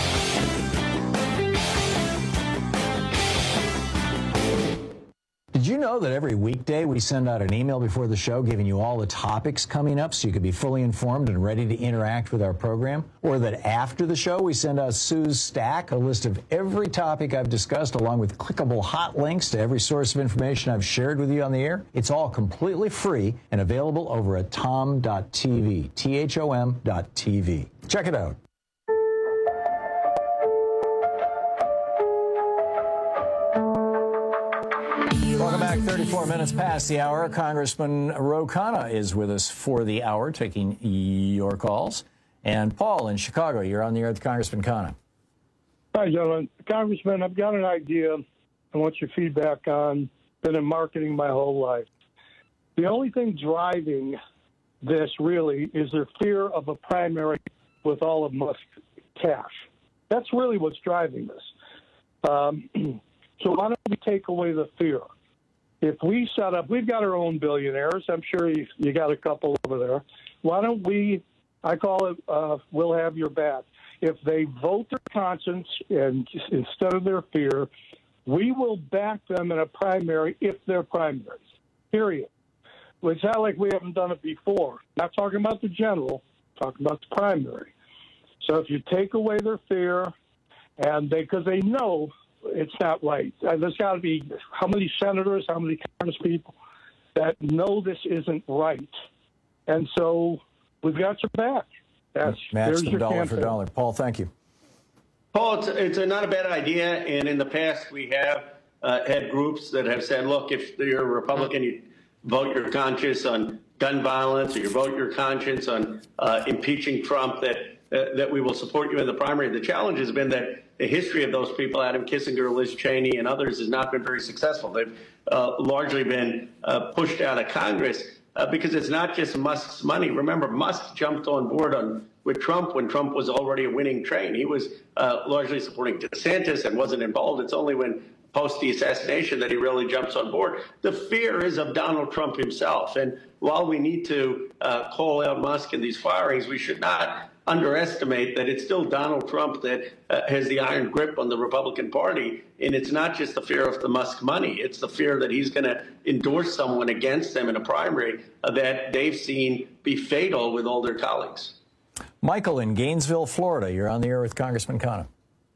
Did you you know that every weekday we send out an email before the show giving you all the topics coming up so you can be fully informed and ready to interact with our program? Or that after the show we send out Sue's Stack, a list of every topic I've discussed along with clickable hot links to every source of information I've shared with you on the air? It's all completely free and available over at tom dot t v, T H O M dot T V. Check it out. Welcome back. thirty-four minutes past the hour. Congressman Ro Khanna is with us for the hour, taking your calls. And Paul in Chicago, you're on the air with Congressman Khanna. Hi, gentlemen. Congressman, I've got an idea I want your feedback on. Been in marketing my whole life. The only thing driving this really is their fear of a primary with all of Musk's cash. That's really what's driving this. Um, so why don't we take away the fear? If we set up, we've got our own billionaires. I'm sure you, you got a couple over there. Why don't we, I call it, uh, we'll have your back. If they vote their conscience and instead of their fear, we will back them in a primary if they're primaries, period. Well, it's not like we haven't done it before. Not talking about the general, talking about the primary. So if you take away their fear, and they, because they know it's not right. There's got to be how many senators, how many Congress people that know this isn't right. And so we've got your back. That's, Match them your dollar campaign. for dollar. Paul, thank you. Paul, it's, it's a, not a bad idea. And in the past, we have uh, had groups that have said, look, if you're a Republican, you vote your conscience on gun violence, or you vote your conscience on uh, impeaching Trump, that uh, that we will support you in the primary. The challenge has been that the history of those people, Adam Kissinger, Liz Cheney, and others, has not been very successful. They've uh, largely been uh, pushed out of Congress uh, because it's not just Musk's money. Remember, Musk jumped on board on with Trump when Trump was already a winning train. He was uh, largely supporting DeSantis and wasn't involved. It's only when post the assassination that he really jumps on board. The fear is of Donald Trump himself. And while we need to uh, call out Musk in these firings, we should not underestimate that it's still Donald Trump that uh, has the iron grip on the Republican Party. And it's not just the fear of the Musk money. It's the fear that he's going to endorse someone against them in a primary uh, that they've seen be fatal with all their colleagues. Michael in Gainesville, Florida. You're on the air with Congressman Khanna.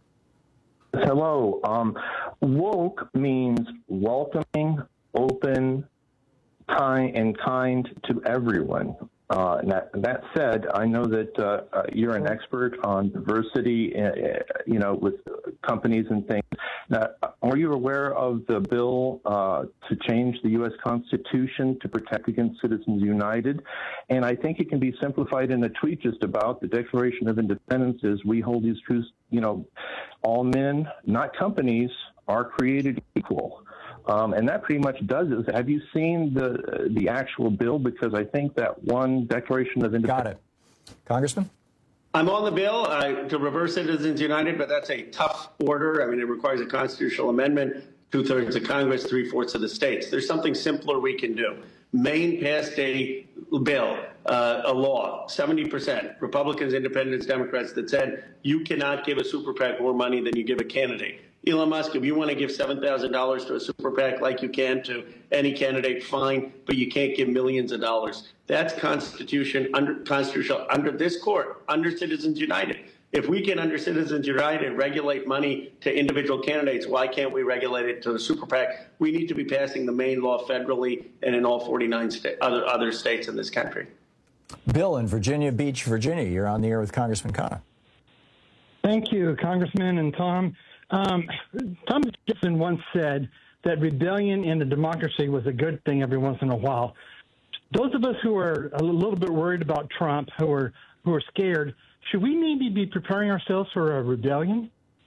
Hello. Um, woke means welcoming, open, kind, and kind to everyone. Uh, and that, that said, I know that uh, uh, you're an expert on diversity, uh, you know, with companies and things. Now, are you aware of the bill uh, to change the U S Constitution to protect against Citizens United? And I think it can be simplified in a tweet just about the Declaration of Independence is we hold these truths, you know, all men, not companies, are created equal. Um, and that pretty much does it. Have you seen the the actual bill? Because I think that one Declaration of Independence. Got it. Congressman? I'm on the bill uh, to reverse Citizens United, but that's a tough order. I mean, it requires a constitutional amendment, two-thirds of Congress, three-fourths of the states. There's something simpler we can do. Maine passed a bill, uh, a law, seventy percent, Republicans, Independents, Democrats, that said you cannot give a super PAC more money than you give a candidate. Elon Musk, if you want to give seven thousand dollars to a super PAC like you can to any candidate, fine, but you can't give millions of dollars. That's constitution under, constitutional under this court, under Citizens United. If we can, under Citizens United, regulate money to individual candidates, why can't we regulate it to a super PAC? We need to be passing the Maine law federally and in all forty-nine sta- other, other states in this country. Bill in Virginia Beach, Virginia. You're on the air with Congressman Khanna. Thank you, Congressman and Tom. Um, Thomas Jefferson once said that rebellion in a democracy was a good thing every once in a while. Those of us who are a little bit worried about Trump, who are who are scared, should we maybe be preparing ourselves for a rebellion?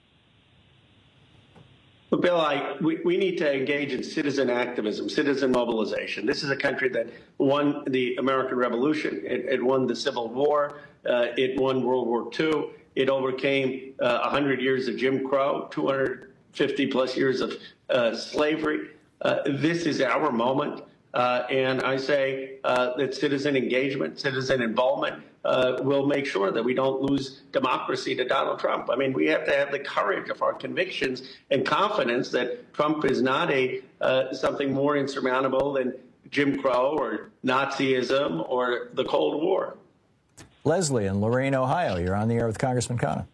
Well, Bill, I, we, we need to engage in citizen activism, citizen mobilization. This is a country that won the American Revolution. It, it won the Civil War. Uh, it won World War Two. It overcame uh, one hundred years of Jim Crow, two hundred fifty plus years of uh, slavery. Uh, this is our moment. Uh, and I say uh, that citizen engagement, citizen involvement uh, will make sure that we don't lose democracy to Donald Trump. I mean, we have to have the courage of our convictions and confidence that Trump is not a uh, something more insurmountable than Jim Crow or Nazism or the Cold War. Leslie in Lorain, Ohio, you're on the air with Congressman Khanna.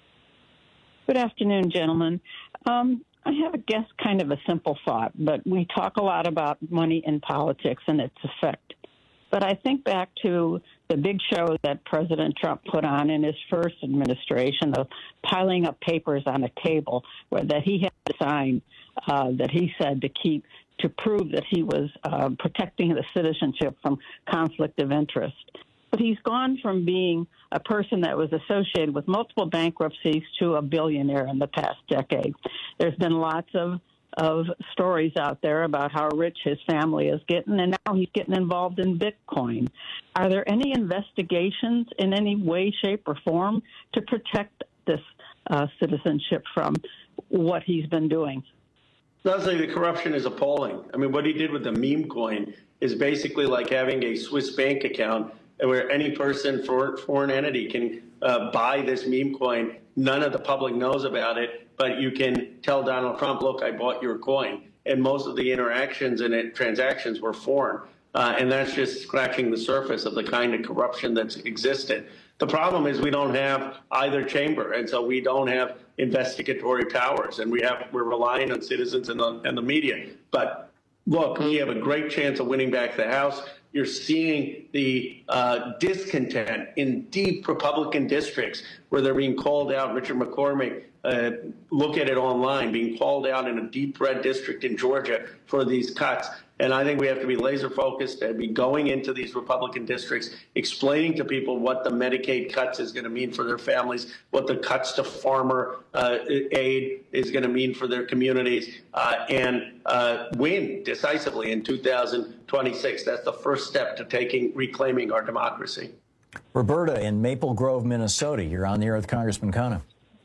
Good afternoon, gentlemen. Um, I have, I guess, kind of a simple thought, but we talk a lot about money in politics and its effect. But I think back to the big show that President Trump put on in his first administration, of piling up papers on a table where that he had to sign, uh, that he said to keep to prove that he was uh, protecting the citizenship from conflict of interest. But he's gone from being a person that was associated with multiple bankruptcies to a billionaire in the past decade. There's been lots of, of stories out there about how rich his family is getting, and now he's getting involved in Bitcoin. Are there any investigations in any way, shape, or form to protect this uh, citizenship from what he's been doing? Leslie, the corruption is appalling. I mean, what he did with the meme coin is basically like having a Swiss bank account where any person, for foreign entity, can uh, buy this meme coin. None of the public knows about it, but you can tell Donald Trump, look, I bought your coin. And most of the interactions and it, transactions were foreign. Uh, and that's just scratching the surface of the kind of corruption that's existed. The problem is we don't have either chamber, and so we don't have investigatory powers, and we have, we're relying on citizens and the, and the media. But look, we have a great chance of winning back the House. You're seeing the uh, discontent in deep Republican districts where they're being called out. Richard McCormick, uh, look at it online, being called out in a deep red district in Georgia for these cuts. And I think we have to be laser focused and be going into these Republican districts, explaining to people what the Medicaid cuts is going to mean for their families, what the cuts to farmer uh, aid is going to mean for their communities, uh, and uh, win decisively in two thousand twenty-six. That's the first step to taking, reclaiming our democracy. Roberta in Maple Grove, Minnesota. You're on the air with Congressman Khanna.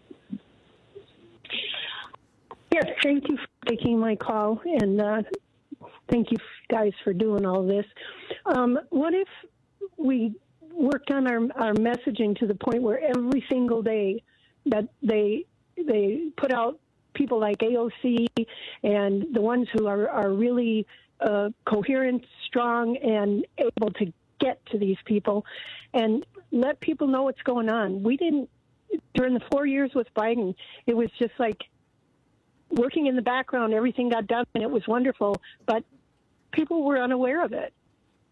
Yes, thank you for taking my call, and uh, thank you guys for doing all this. Um, what if we worked on our, our messaging to the point where every single day that they they put out people like A O C and the ones who are, are really uh, coherent, strong, and able to get to these people and let people know what's going on. We didn't, during the four years with Biden, it was just like working in the background, everything got done, and it was wonderful, but people were unaware of it.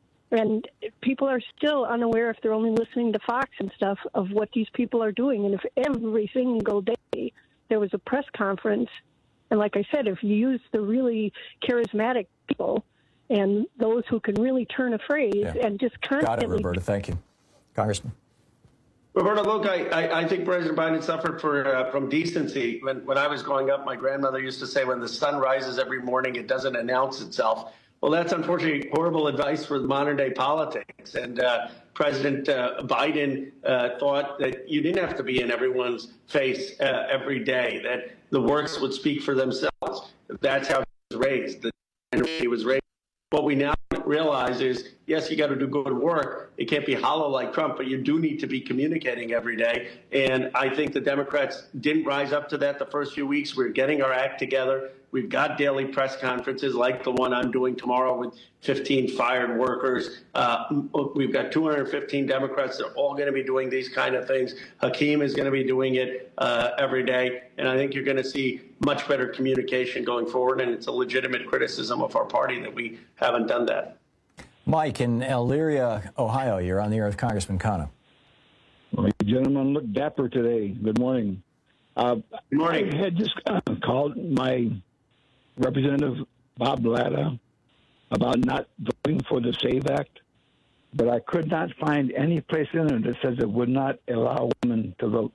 And people are still unaware, if they're only listening to Fox and stuff, of what these people are doing. And if every single day there was a press conference, and like I said, if you use the really charismatic people and those who can really turn a phrase yeah. and just constantly... Got it, Roberta. Thank you. Congressman. Roberta, look, I, I, I think President Biden suffered for, uh, from decency. When, when I was growing up, my grandmother used to say, when the sun rises every morning, it doesn't announce itself. Well, that's unfortunately horrible advice for modern-day politics. And uh, President uh, Biden uh, thought that you didn't have to be in everyone's face uh, every day, that the works would speak for themselves. That's how he was raised. The he was raised. What we now realize is, yes, you got to do good work. It can't be hollow like Trump, but you do need to be communicating every day. And I think the Democrats didn't rise up to that the first few weeks. We're getting our act together. We've got daily press conferences like the one I'm doing tomorrow with fifteen fired workers. Uh, we've got two hundred fifteen Democrats that are all going to be doing these kind of things. Hakeem is going to be doing it uh, every day. And I think you're going to see much better communication going forward. And it's a legitimate criticism of our party that we haven't done that. Mike in Elyria, Ohio, you're on the air with Congressman Khanna. Well, you gentlemen look dapper today. Good morning. Uh, Good morning. I had just uh, called my Representative Bob Latta about not voting for the SAVE Act, but I could not find any place in it that says it would not allow women to vote.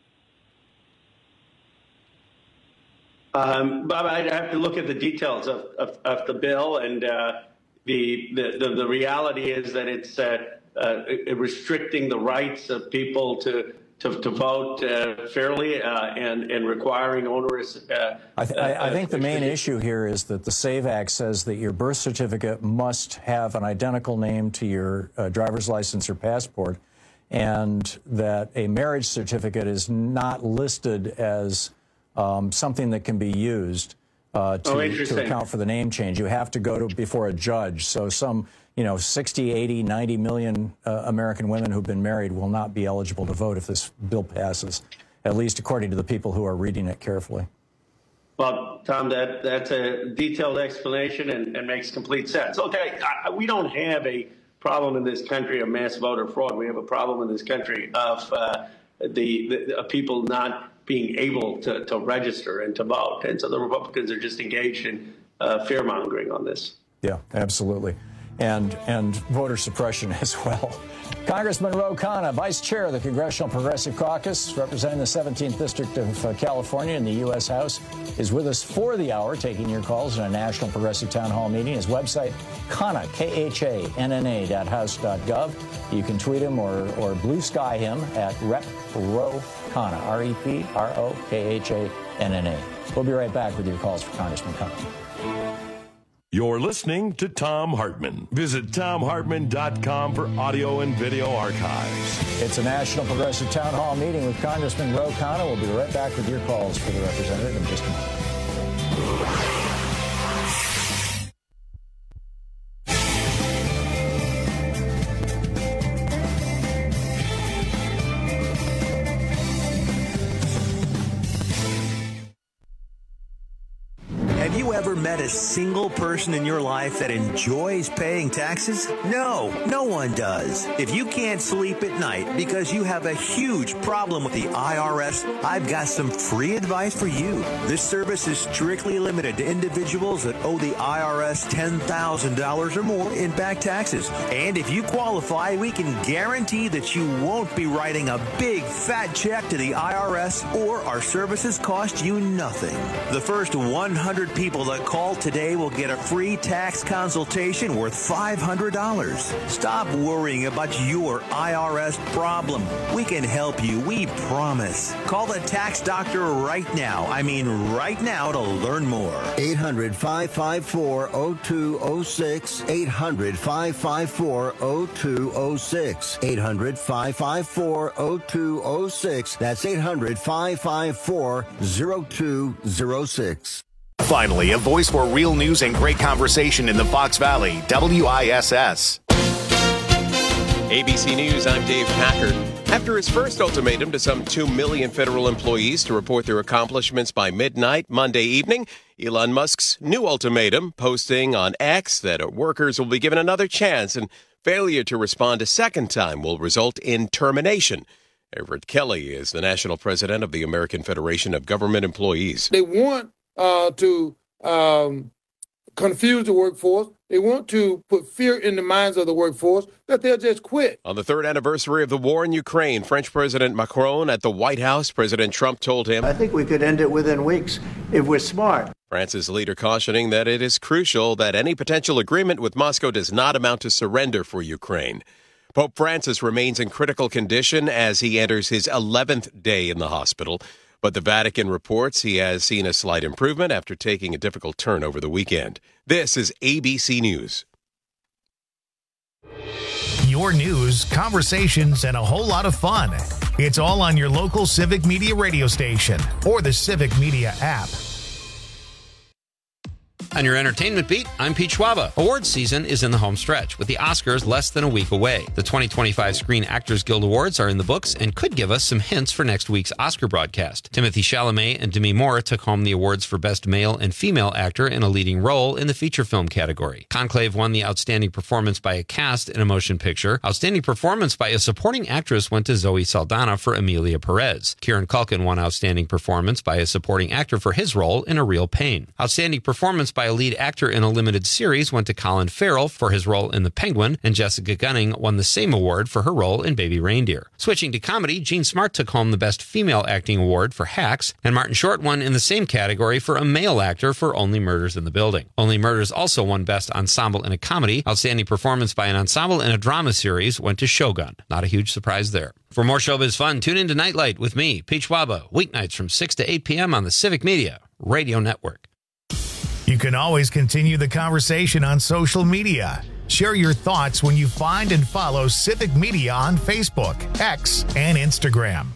Um, Bob, I'd have to look at the details of, of, of the bill, and uh, the, the, the the reality is that it's uh, uh, restricting the rights of people to to, to vote uh, fairly uh, and and requiring onerous. Uh, I, th I, I think the main issue here is that the SAVE Act says that your birth certificate must have an identical name to your uh, driver's license or passport, and that a marriage certificate is not listed as um, something that can be used uh, to, oh, to account for the name change. You have to go to before a judge. So some, you know, sixty, eighty, ninety million uh, American women who've been married will not be eligible to vote if this bill passes, at least according to the people who are reading it carefully. Well, Tom, that that's a detailed explanation and, and makes complete sense. Okay, I, we don't have a problem in this country of mass voter fraud. We have a problem in this country of uh, the, the of people not being able to, to register and to vote. And so the Republicans are just engaged in uh, fear-mongering on this. Yeah, absolutely. And and voter suppression as well. Congressman Ro Khanna, Vice Chair of the Congressional Progressive Caucus, representing the seventeenth District of uh, California in the U S House, is with us for the hour, taking your calls in a National Progressive Town Hall meeting. His website, Khanna, K H A N N A dot house dot gov. You can tweet him or, or blue sky him at Rep Ro Khanna, R E P R O K H A N N A. We'll be right back with your calls for Congressman Khanna. You're listening to Thom Hartmann. Visit Thom Hartmann dot com for audio and video archives. It's a National Progressive Town Hall meeting with Congressman Ro Khanna. We'll be right back with your calls for the representative in just a moment. Have you ever met a single person in your life that enjoys paying taxes? No, no one does. If you can't sleep at night because you have a huge problem with the I R S, I've got some free advice for you. This service is strictly limited to individuals that owe the I R S ten thousand dollars or more in back taxes. And if you qualify, we can guarantee that you won't be writing a big fat check to the I R S, or our services cost you nothing. The first one hundred people that call today will get a free tax consultation worth five hundred dollars. Stop worrying about your I R S problem. We can help you, we promise. Call the tax doctor right now. I mean right now to learn more. eight hundred, five five four, oh two oh six. eight hundred, five five four, oh two oh six. eight hundred, five five four, oh two oh six. That's eight hundred, five five four, oh two oh six. Finally, a voice for real news and great conversation in the Fox Valley, W I S S. A B C News, I'm Dave Packard. After his first ultimatum to some two million federal employees to report their accomplishments by midnight Monday evening, Elon Musk's new ultimatum, posting on X that workers will be given another chance and failure to respond a second time will result in termination. Everett Kelly is the national president of the American Federation of Government Employees. They want Uh, to um, confuse the workforce. They want to put fear in the minds of the workforce that they'll just quit. On the third anniversary of the war in Ukraine, French President Macron at the White House, President Trump told him, I think we could end it within weeks if we're smart. France's leader cautioning that it is crucial that any potential agreement with Moscow does not amount to surrender for Ukraine. Pope Francis remains in critical condition as he enters his eleventh day in the hospital. But the Vatican reports he has seen a slight improvement after taking a difficult turn over the weekend. This is A B C News. Your news, conversations, and a whole lot of fun. It's all on your local Civic Media radio station or the Civic Media app. On your entertainment beat, I'm Pete Schwaba. Awards season is in the home stretch, with the Oscars less than a week away. The twenty twenty-five Screen Actors Guild Awards are in the books and could give us some hints for next week's Oscar broadcast. Timothée Chalamet and Demi Moore took home the awards for Best Male and Female Actor in a Leading Role in the feature film category. Conclave won the Outstanding Performance by a Cast in a Motion Picture. Outstanding Performance by a Supporting Actress went to Zoe Saldana for Emilia Perez. Kieran Culkin won Outstanding Performance by a Supporting Actor for his role in A Real Pain. Outstanding Performance by a Lead Actor in a Limited Series went to Colin Farrell for his role in The Penguin, and Jessica Gunning won the same award for her role in Baby Reindeer. Switching to comedy, Jean Smart took home the Best Female Acting Award for Hacks, and Martin Short won in the same category for a male actor for Only Murders in the Building. Only Murders also won Best Ensemble in a Comedy. Outstanding Performance by an Ensemble in a Drama Series went to Shogun. Not a huge surprise there. For more showbiz fun, tune in to Nightlight with me, Pete Schwaba, weeknights from six to eight p.m. on the Civic Media Radio Network. You can always continue the conversation on social media. Share your thoughts when you find and follow Civic Media on Facebook, X, and Instagram.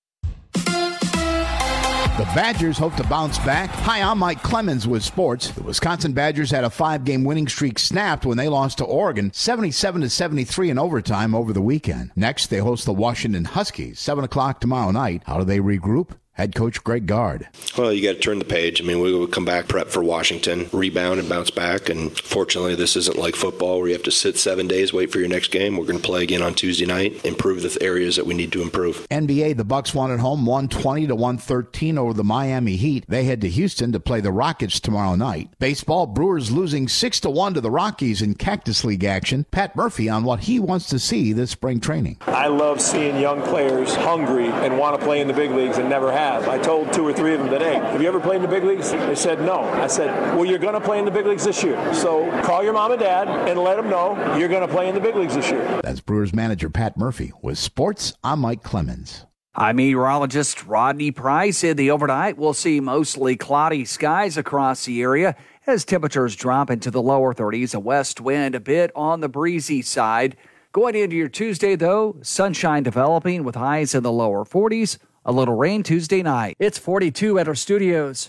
The Badgers hope to bounce back. Hi, I'm Mike Clemens with sports. The Wisconsin Badgers had a five-game winning streak snapped when they lost to Oregon, seventy-seven to seventy-three in overtime over the weekend. Next, they host the Washington Huskies, seven o'clock tomorrow night. How do they regroup? Head coach Greg Gard. Well, you got to turn the page. I mean, we would come back, prep for Washington, rebound and bounce back. And fortunately, this isn't like football where you have to sit seven days, wait for your next game. We're going to play again on Tuesday night, improve the areas that we need to improve. N B A, the Bucks won at home one twenty to one thirteen over the Miami Heat. They head to Houston to play the Rockets tomorrow night. Baseball, Brewers losing six to one to the Rockies in Cactus League action. Pat Murphy on what he wants to see this spring training. I love seeing young players hungry and want to play in the big leagues and never have. I told two or three of them today, have you ever played in the big leagues? They said no. I said, well, you're going to play in the big leagues this year. So call your mom and dad and let them know you're going to play in the big leagues this year. That's Brewers manager Pat Murphy. With sports, I'm Mike Clemens. I'm meteorologist Rodney Price. In the overnight, we'll see mostly cloudy skies across the area as temperatures drop into the lower thirties. A west wind a bit on the breezy side. Going into your Tuesday, though, sunshine developing with highs in the lower forties. A little rain Tuesday night. It's forty-two at our studios.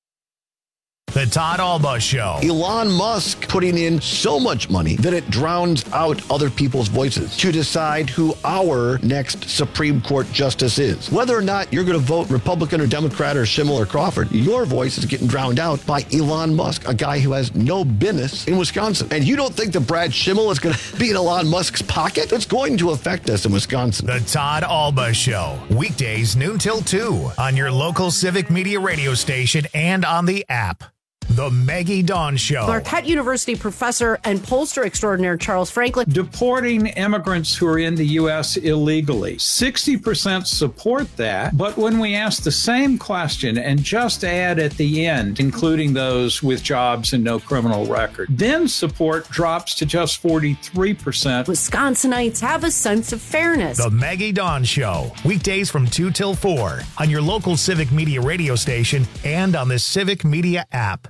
The Todd Alba Show. Elon Musk putting in so much money that it drowns out other people's voices to decide who our next Supreme Court justice is. Whether or not you're going to vote Republican or Democrat or Schimmel or Crawford, your voice is getting drowned out by Elon Musk, a guy who has no business in Wisconsin. And you don't think that Brad Schimmel is going to be in Elon Musk's pocket? It's going to affect us in Wisconsin. The Todd Alba Show. Weekdays noon till two on your local Civic Media radio station and on the app. The Maggie Dawn Show. Marquette University professor and pollster extraordinaire Charles Franklin. Deporting immigrants who are in the U S illegally. sixty percent support that, but when we ask the same question and just add at the end, including those with jobs and no criminal record, then support drops to just forty-three percent. Wisconsinites have a sense of fairness. The Maggie Dawn Show. Weekdays from two till four on your local Civic Media radio station and on the Civic Media app.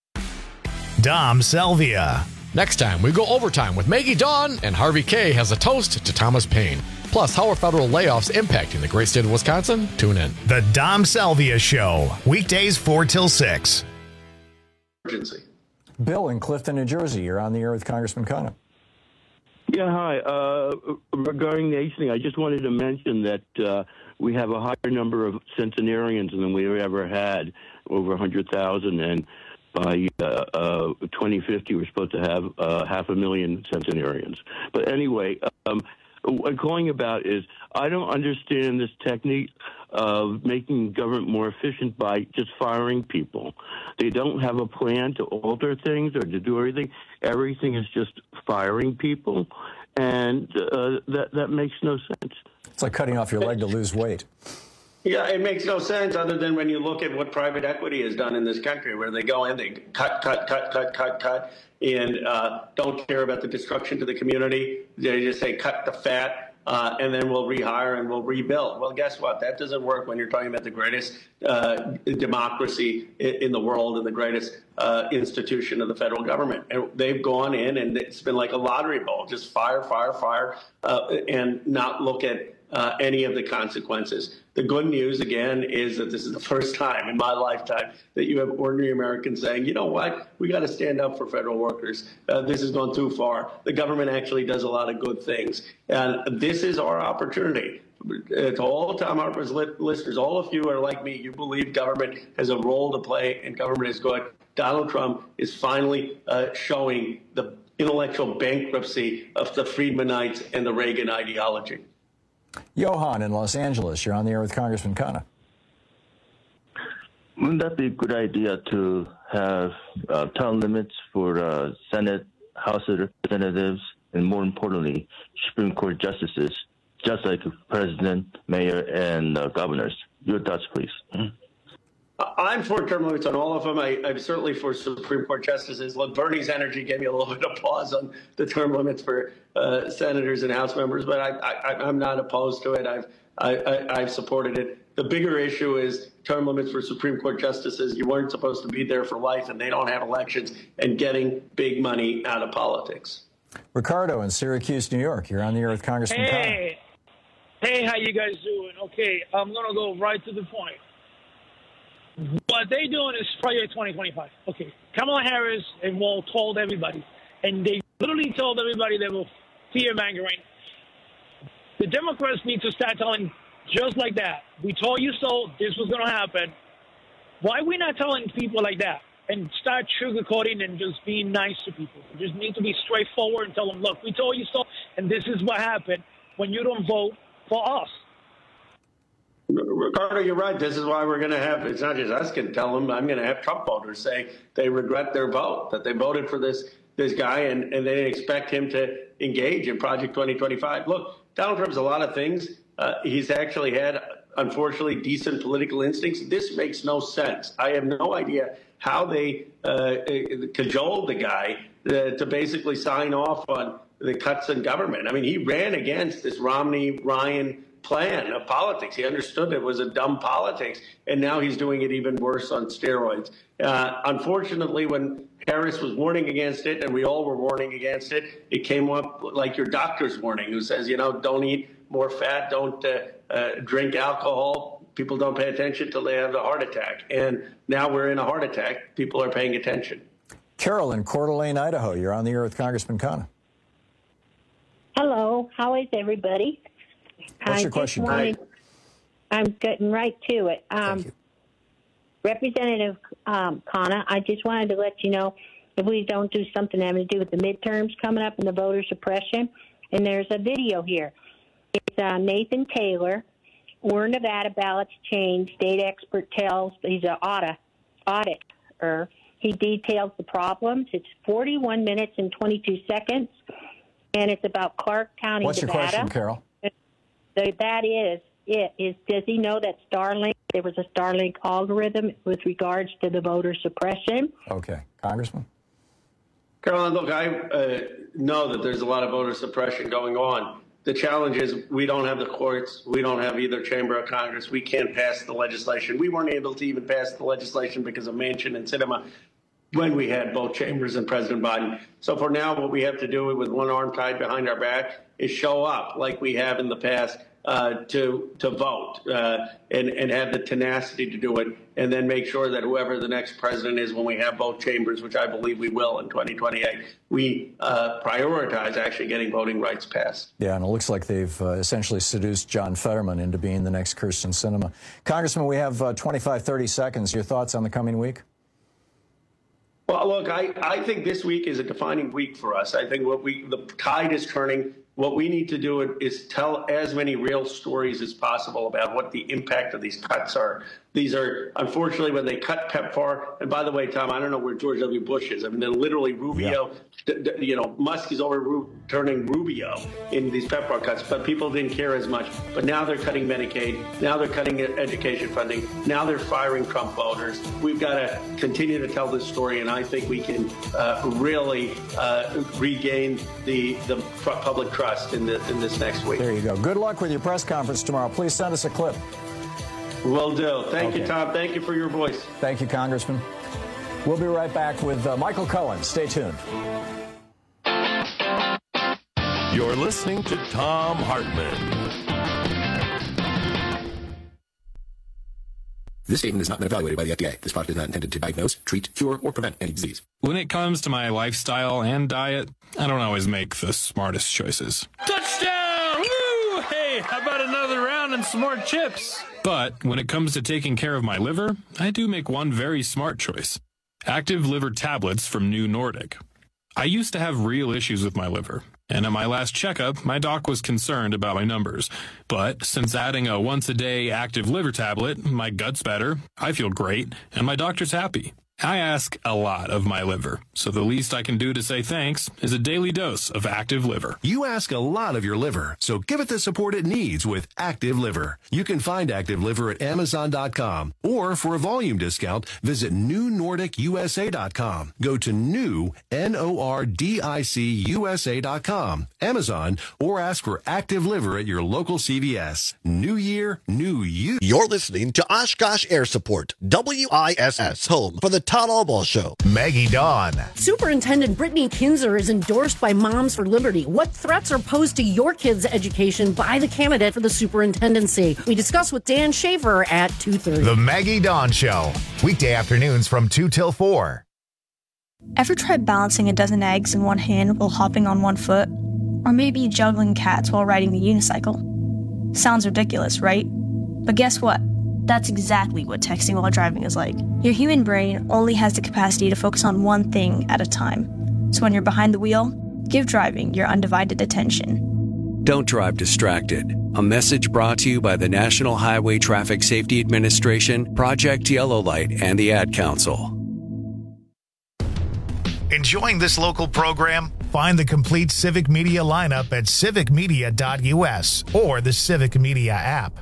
Dom Salvia. Next time, we go overtime with Maggie Dawn, and Harvey K has a toast to Thomas Paine. Plus, how are federal layoffs impacting the great state of Wisconsin? Tune in. The Dom Salvia Show. Weekdays four till six. Emergency. Bill in Clifton, New Jersey. You're on the air with Congressman Connor. Yeah, hi. Uh, regarding the H thing, I just wanted to mention that uh, we have a higher number of centenarians than we ever had, over one hundred thousand, and by uh, uh, twenty fifty, we're supposed to have uh, half a million centenarians. But anyway, um, what I'm calling about is I don't understand this technique of making government more efficient by just firing people. They don't have a plan to alter things or to do everything. Everything is just firing people, and uh, that that makes no sense. It's like cutting off your leg to lose weight. Yeah, it makes no sense other than when you look at what private equity has done in this country, where they go in, they cut, cut, cut, cut, cut, cut, and uh, don't care about the destruction to the community. They just say cut the fat, uh, and then we'll rehire and we'll rebuild. Well, guess what? That doesn't work when you're talking about the greatest uh, democracy in the world and the greatest uh, institution of the federal government. And they've gone in, and it's been like a lottery ball, just fire, fire, fire, uh, and not look at Uh, any of the consequences. The good news, again, is that this is the first time in my lifetime that you have ordinary Americans saying, you know what, we got to stand up for federal workers. Uh, this has gone too far. The government actually does a lot of good things. And this is our opportunity. Uh, to all Tom Hartman's li- listeners, all of you are like me. You believe government has a role to play and government is good. Donald Trump is finally uh, showing the intellectual bankruptcy of the Friedmanites and the Reagan ideology. Johan in Los Angeles, you're on the air with Congressman Connor. Wouldn't that be a good idea to have uh, term limits for uh, Senate, House of Representatives, and more importantly, Supreme Court justices, just like president, mayor, and uh, governors? Your thoughts, please. Mm-hmm. I'm for term limits on all of them. I, I'm certainly for Supreme Court justices. Look, Bernie's energy gave me a little bit of pause on the term limits for uh, senators and House members, but I, I, I'm not opposed to it. I've I, I, I've supported it. The bigger issue is term limits for Supreme Court justices. You weren't supposed to be there for life, and they don't have elections, and getting big money out of politics. Ricardo in Syracuse, New York. You're on the air with Congressman Connor. Hey, hey, how you guys doing? Okay, I'm gonna go right to the point. What they doing is Project twenty twenty-five. Okay, Kamala Harris and Wall told everybody, and they literally told everybody they were fear-mongering. The Democrats need to start telling just like that. We told you so. This was gonna happen. Why are we not telling people like that and start sugarcoating and just being nice to people? We just need to be straightforward and tell them, look, we told you so, and this is what happened when you don't vote for us. Ricardo, you're right. This is why we're going to have, it's not just us can tell them, I'm going to have Trump voters say they regret their vote, that they voted for this this guy and, and they didn't expect him to engage in Project twenty twenty-five. Look, Donald Trump's a lot of things. Uh, he's actually had, unfortunately, decent political instincts. This makes no sense. I have no idea how they uh, cajoled the guy uh, to basically sign off on the cuts in government. I mean, he ran against this Romney-Ryan plan of politics. He understood it was a dumb politics, and now he's doing it even worse on steroids. Uh, unfortunately, when Harris was warning against it, and we all were warning against it, it came up like your doctor's warning, who says, you know, don't eat more fat, don't uh, uh, drink alcohol. People don't pay attention till they have a heart attack. And now we're in a heart attack. People are paying attention. Carol in Coeur d'Alene, Idaho. You're on the air with Congressman Connor. Hello. How is everybody? What's I your question? Wanted, I'm getting right to it. Um, Representative um, Connor, I just wanted to let you know if we don't do something having to do with the midterms coming up and the voter suppression, and there's a video here. It's uh, Nathan Taylor. Were Nevada ballots changed? State expert tells, he's an audit, auditor. He details the problems. It's forty-one minutes and twenty-two seconds, and it's about Clark County, What's Nevada. What's your question, Carol? So that is it. Is does he know that Starlink, there was a Starlink algorithm with regards to the voter suppression? Okay. Congressman? Caroline, look, I uh, know that there's a lot of voter suppression going on. The challenge is we don't have the courts. We don't have either chamber of Congress. We can't pass the legislation. We weren't able to even pass the legislation because of Manchin and Sinema when we had both chambers and President Biden. So for now, what we have to do with one arm tied behind our back is show up like we have in the past uh, to to vote uh, and, and have the tenacity to do it, and then make sure that whoever the next president is when we have both chambers, which I believe we will in twenty twenty-eight, we uh, prioritize actually getting voting rights passed. Yeah, and it looks like they've uh, essentially seduced John Fetterman into being the next Kyrsten Sinema. Congressman, we have uh, twenty-five, thirty seconds. Your thoughts on the coming week? Well, look, I, I think this week is a defining week for us. I think what we the tide is turning. What we need to do is tell as many real stories as possible about what the impact of these cuts are. These are, unfortunately, when they cut PEPFAR, and by the way, Tom, I don't know where George W. Bush is. I mean, they're literally Rubio, yeah. d- d- you know, Musk is overturning Rubio in these PEPFAR cuts, but people didn't care as much. But now they're cutting Medicaid. Now they're cutting education funding. Now they're firing Trump voters. We've got to continue to tell this story, and I think we can uh, really uh, regain the, the public trust in, the, in this next week. There you go. Good luck with your press conference tomorrow. Please send us a clip. Will do. Thank okay. you, Tom. Thank you for your voice. Thank you, Congressman. We'll be right back with uh, Michael Cohen. Stay tuned. You're listening to Thom Hartmann. This statement has not been evaluated by the F D A. This product is not intended to diagnose, treat, cure, or prevent any disease. When it comes to my lifestyle and diet, I don't always make the smartest choices. Touchdown! Woo! Hey, how about another round and some more chips? But when it comes to taking care of my liver, I do make one very smart choice. Active Liver Tablets from New Nordic. I used to have real issues with my liver, and at my last checkup, my doc was concerned about my numbers. But since adding a once-a-day Active Liver Tablet, my gut's better, I feel great, and my doctor's happy. I ask a lot of my liver, so the least I can do to say thanks is a daily dose of Active Liver. You ask a lot of your liver, so give it the support it needs with Active Liver. You can find Active Liver at Amazon dot com, or for a volume discount, visit New Nordic U S A dot com. Go to new, N O R D I C U S A dot com, Amazon, or ask for Active Liver at your local C V S. New year, new you. You're listening to Oshkosh Air Support, W I S S, home for the Todd Albaugh Show. Maggie Dawn. Superintendent Brittany Kinzer is endorsed by Moms for Liberty. What threats are posed to your kids' education by the candidate for the superintendency? We discuss with Dan Schaefer at two thirty. The Maggie Dawn Show. Weekday afternoons from two till four. Ever tried balancing a dozen eggs in one hand while hopping on one foot? Or maybe juggling cats while riding the unicycle? Sounds ridiculous, right? But guess what? That's exactly what texting while driving is like. Your human brain only has the capacity to focus on one thing at a time. So when you're behind the wheel, give driving your undivided attention. Don't drive distracted. A message brought to you by the National Highway Traffic Safety Administration, Project Yellow Light, and the Ad Council. Enjoying this local program? Find the complete Civic Media lineup at civic media dot u s or the Civic Media app.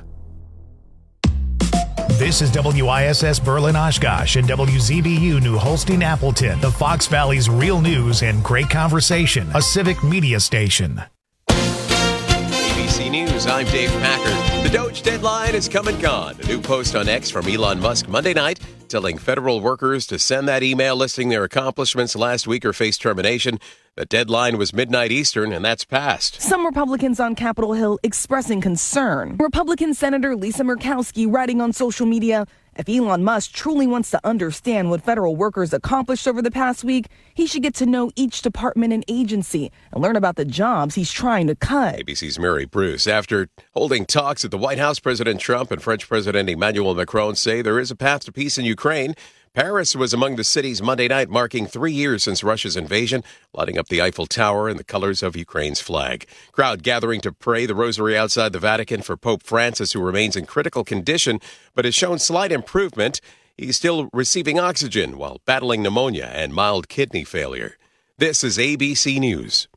This is W I S S Berlin Oshkosh and W Z B U New Holstein Appleton, the Fox Valley's real news and great conversation, a Civic Media station. A B C News, I'm Dave Packard. The Doge deadline has come and gone. A new post on X from Elon Musk Monday night telling federal workers to send that email listing their accomplishments last week or face termination. The deadline was midnight Eastern, and that's passed. Some Republicans on Capitol Hill expressing concern. Republican Senator Lisa Murkowski writing on social media, if Elon Musk truly wants to understand what federal workers accomplished over the past week, he should get to know each department and agency and learn about the jobs he's trying to cut. A B C's Mary Bruce. After holding talks at the White House, President Trump and French President Emmanuel Macron say there is a path to peace in Ukraine. Paris was among the cities Monday night, marking three years since Russia's invasion, lighting up the Eiffel Tower in the colors of Ukraine's flag. Crowd gathering to pray the rosary outside the Vatican for Pope Francis, who remains in critical condition but has shown slight improvement. He's still receiving oxygen while battling pneumonia and mild kidney failure. This is A B C News.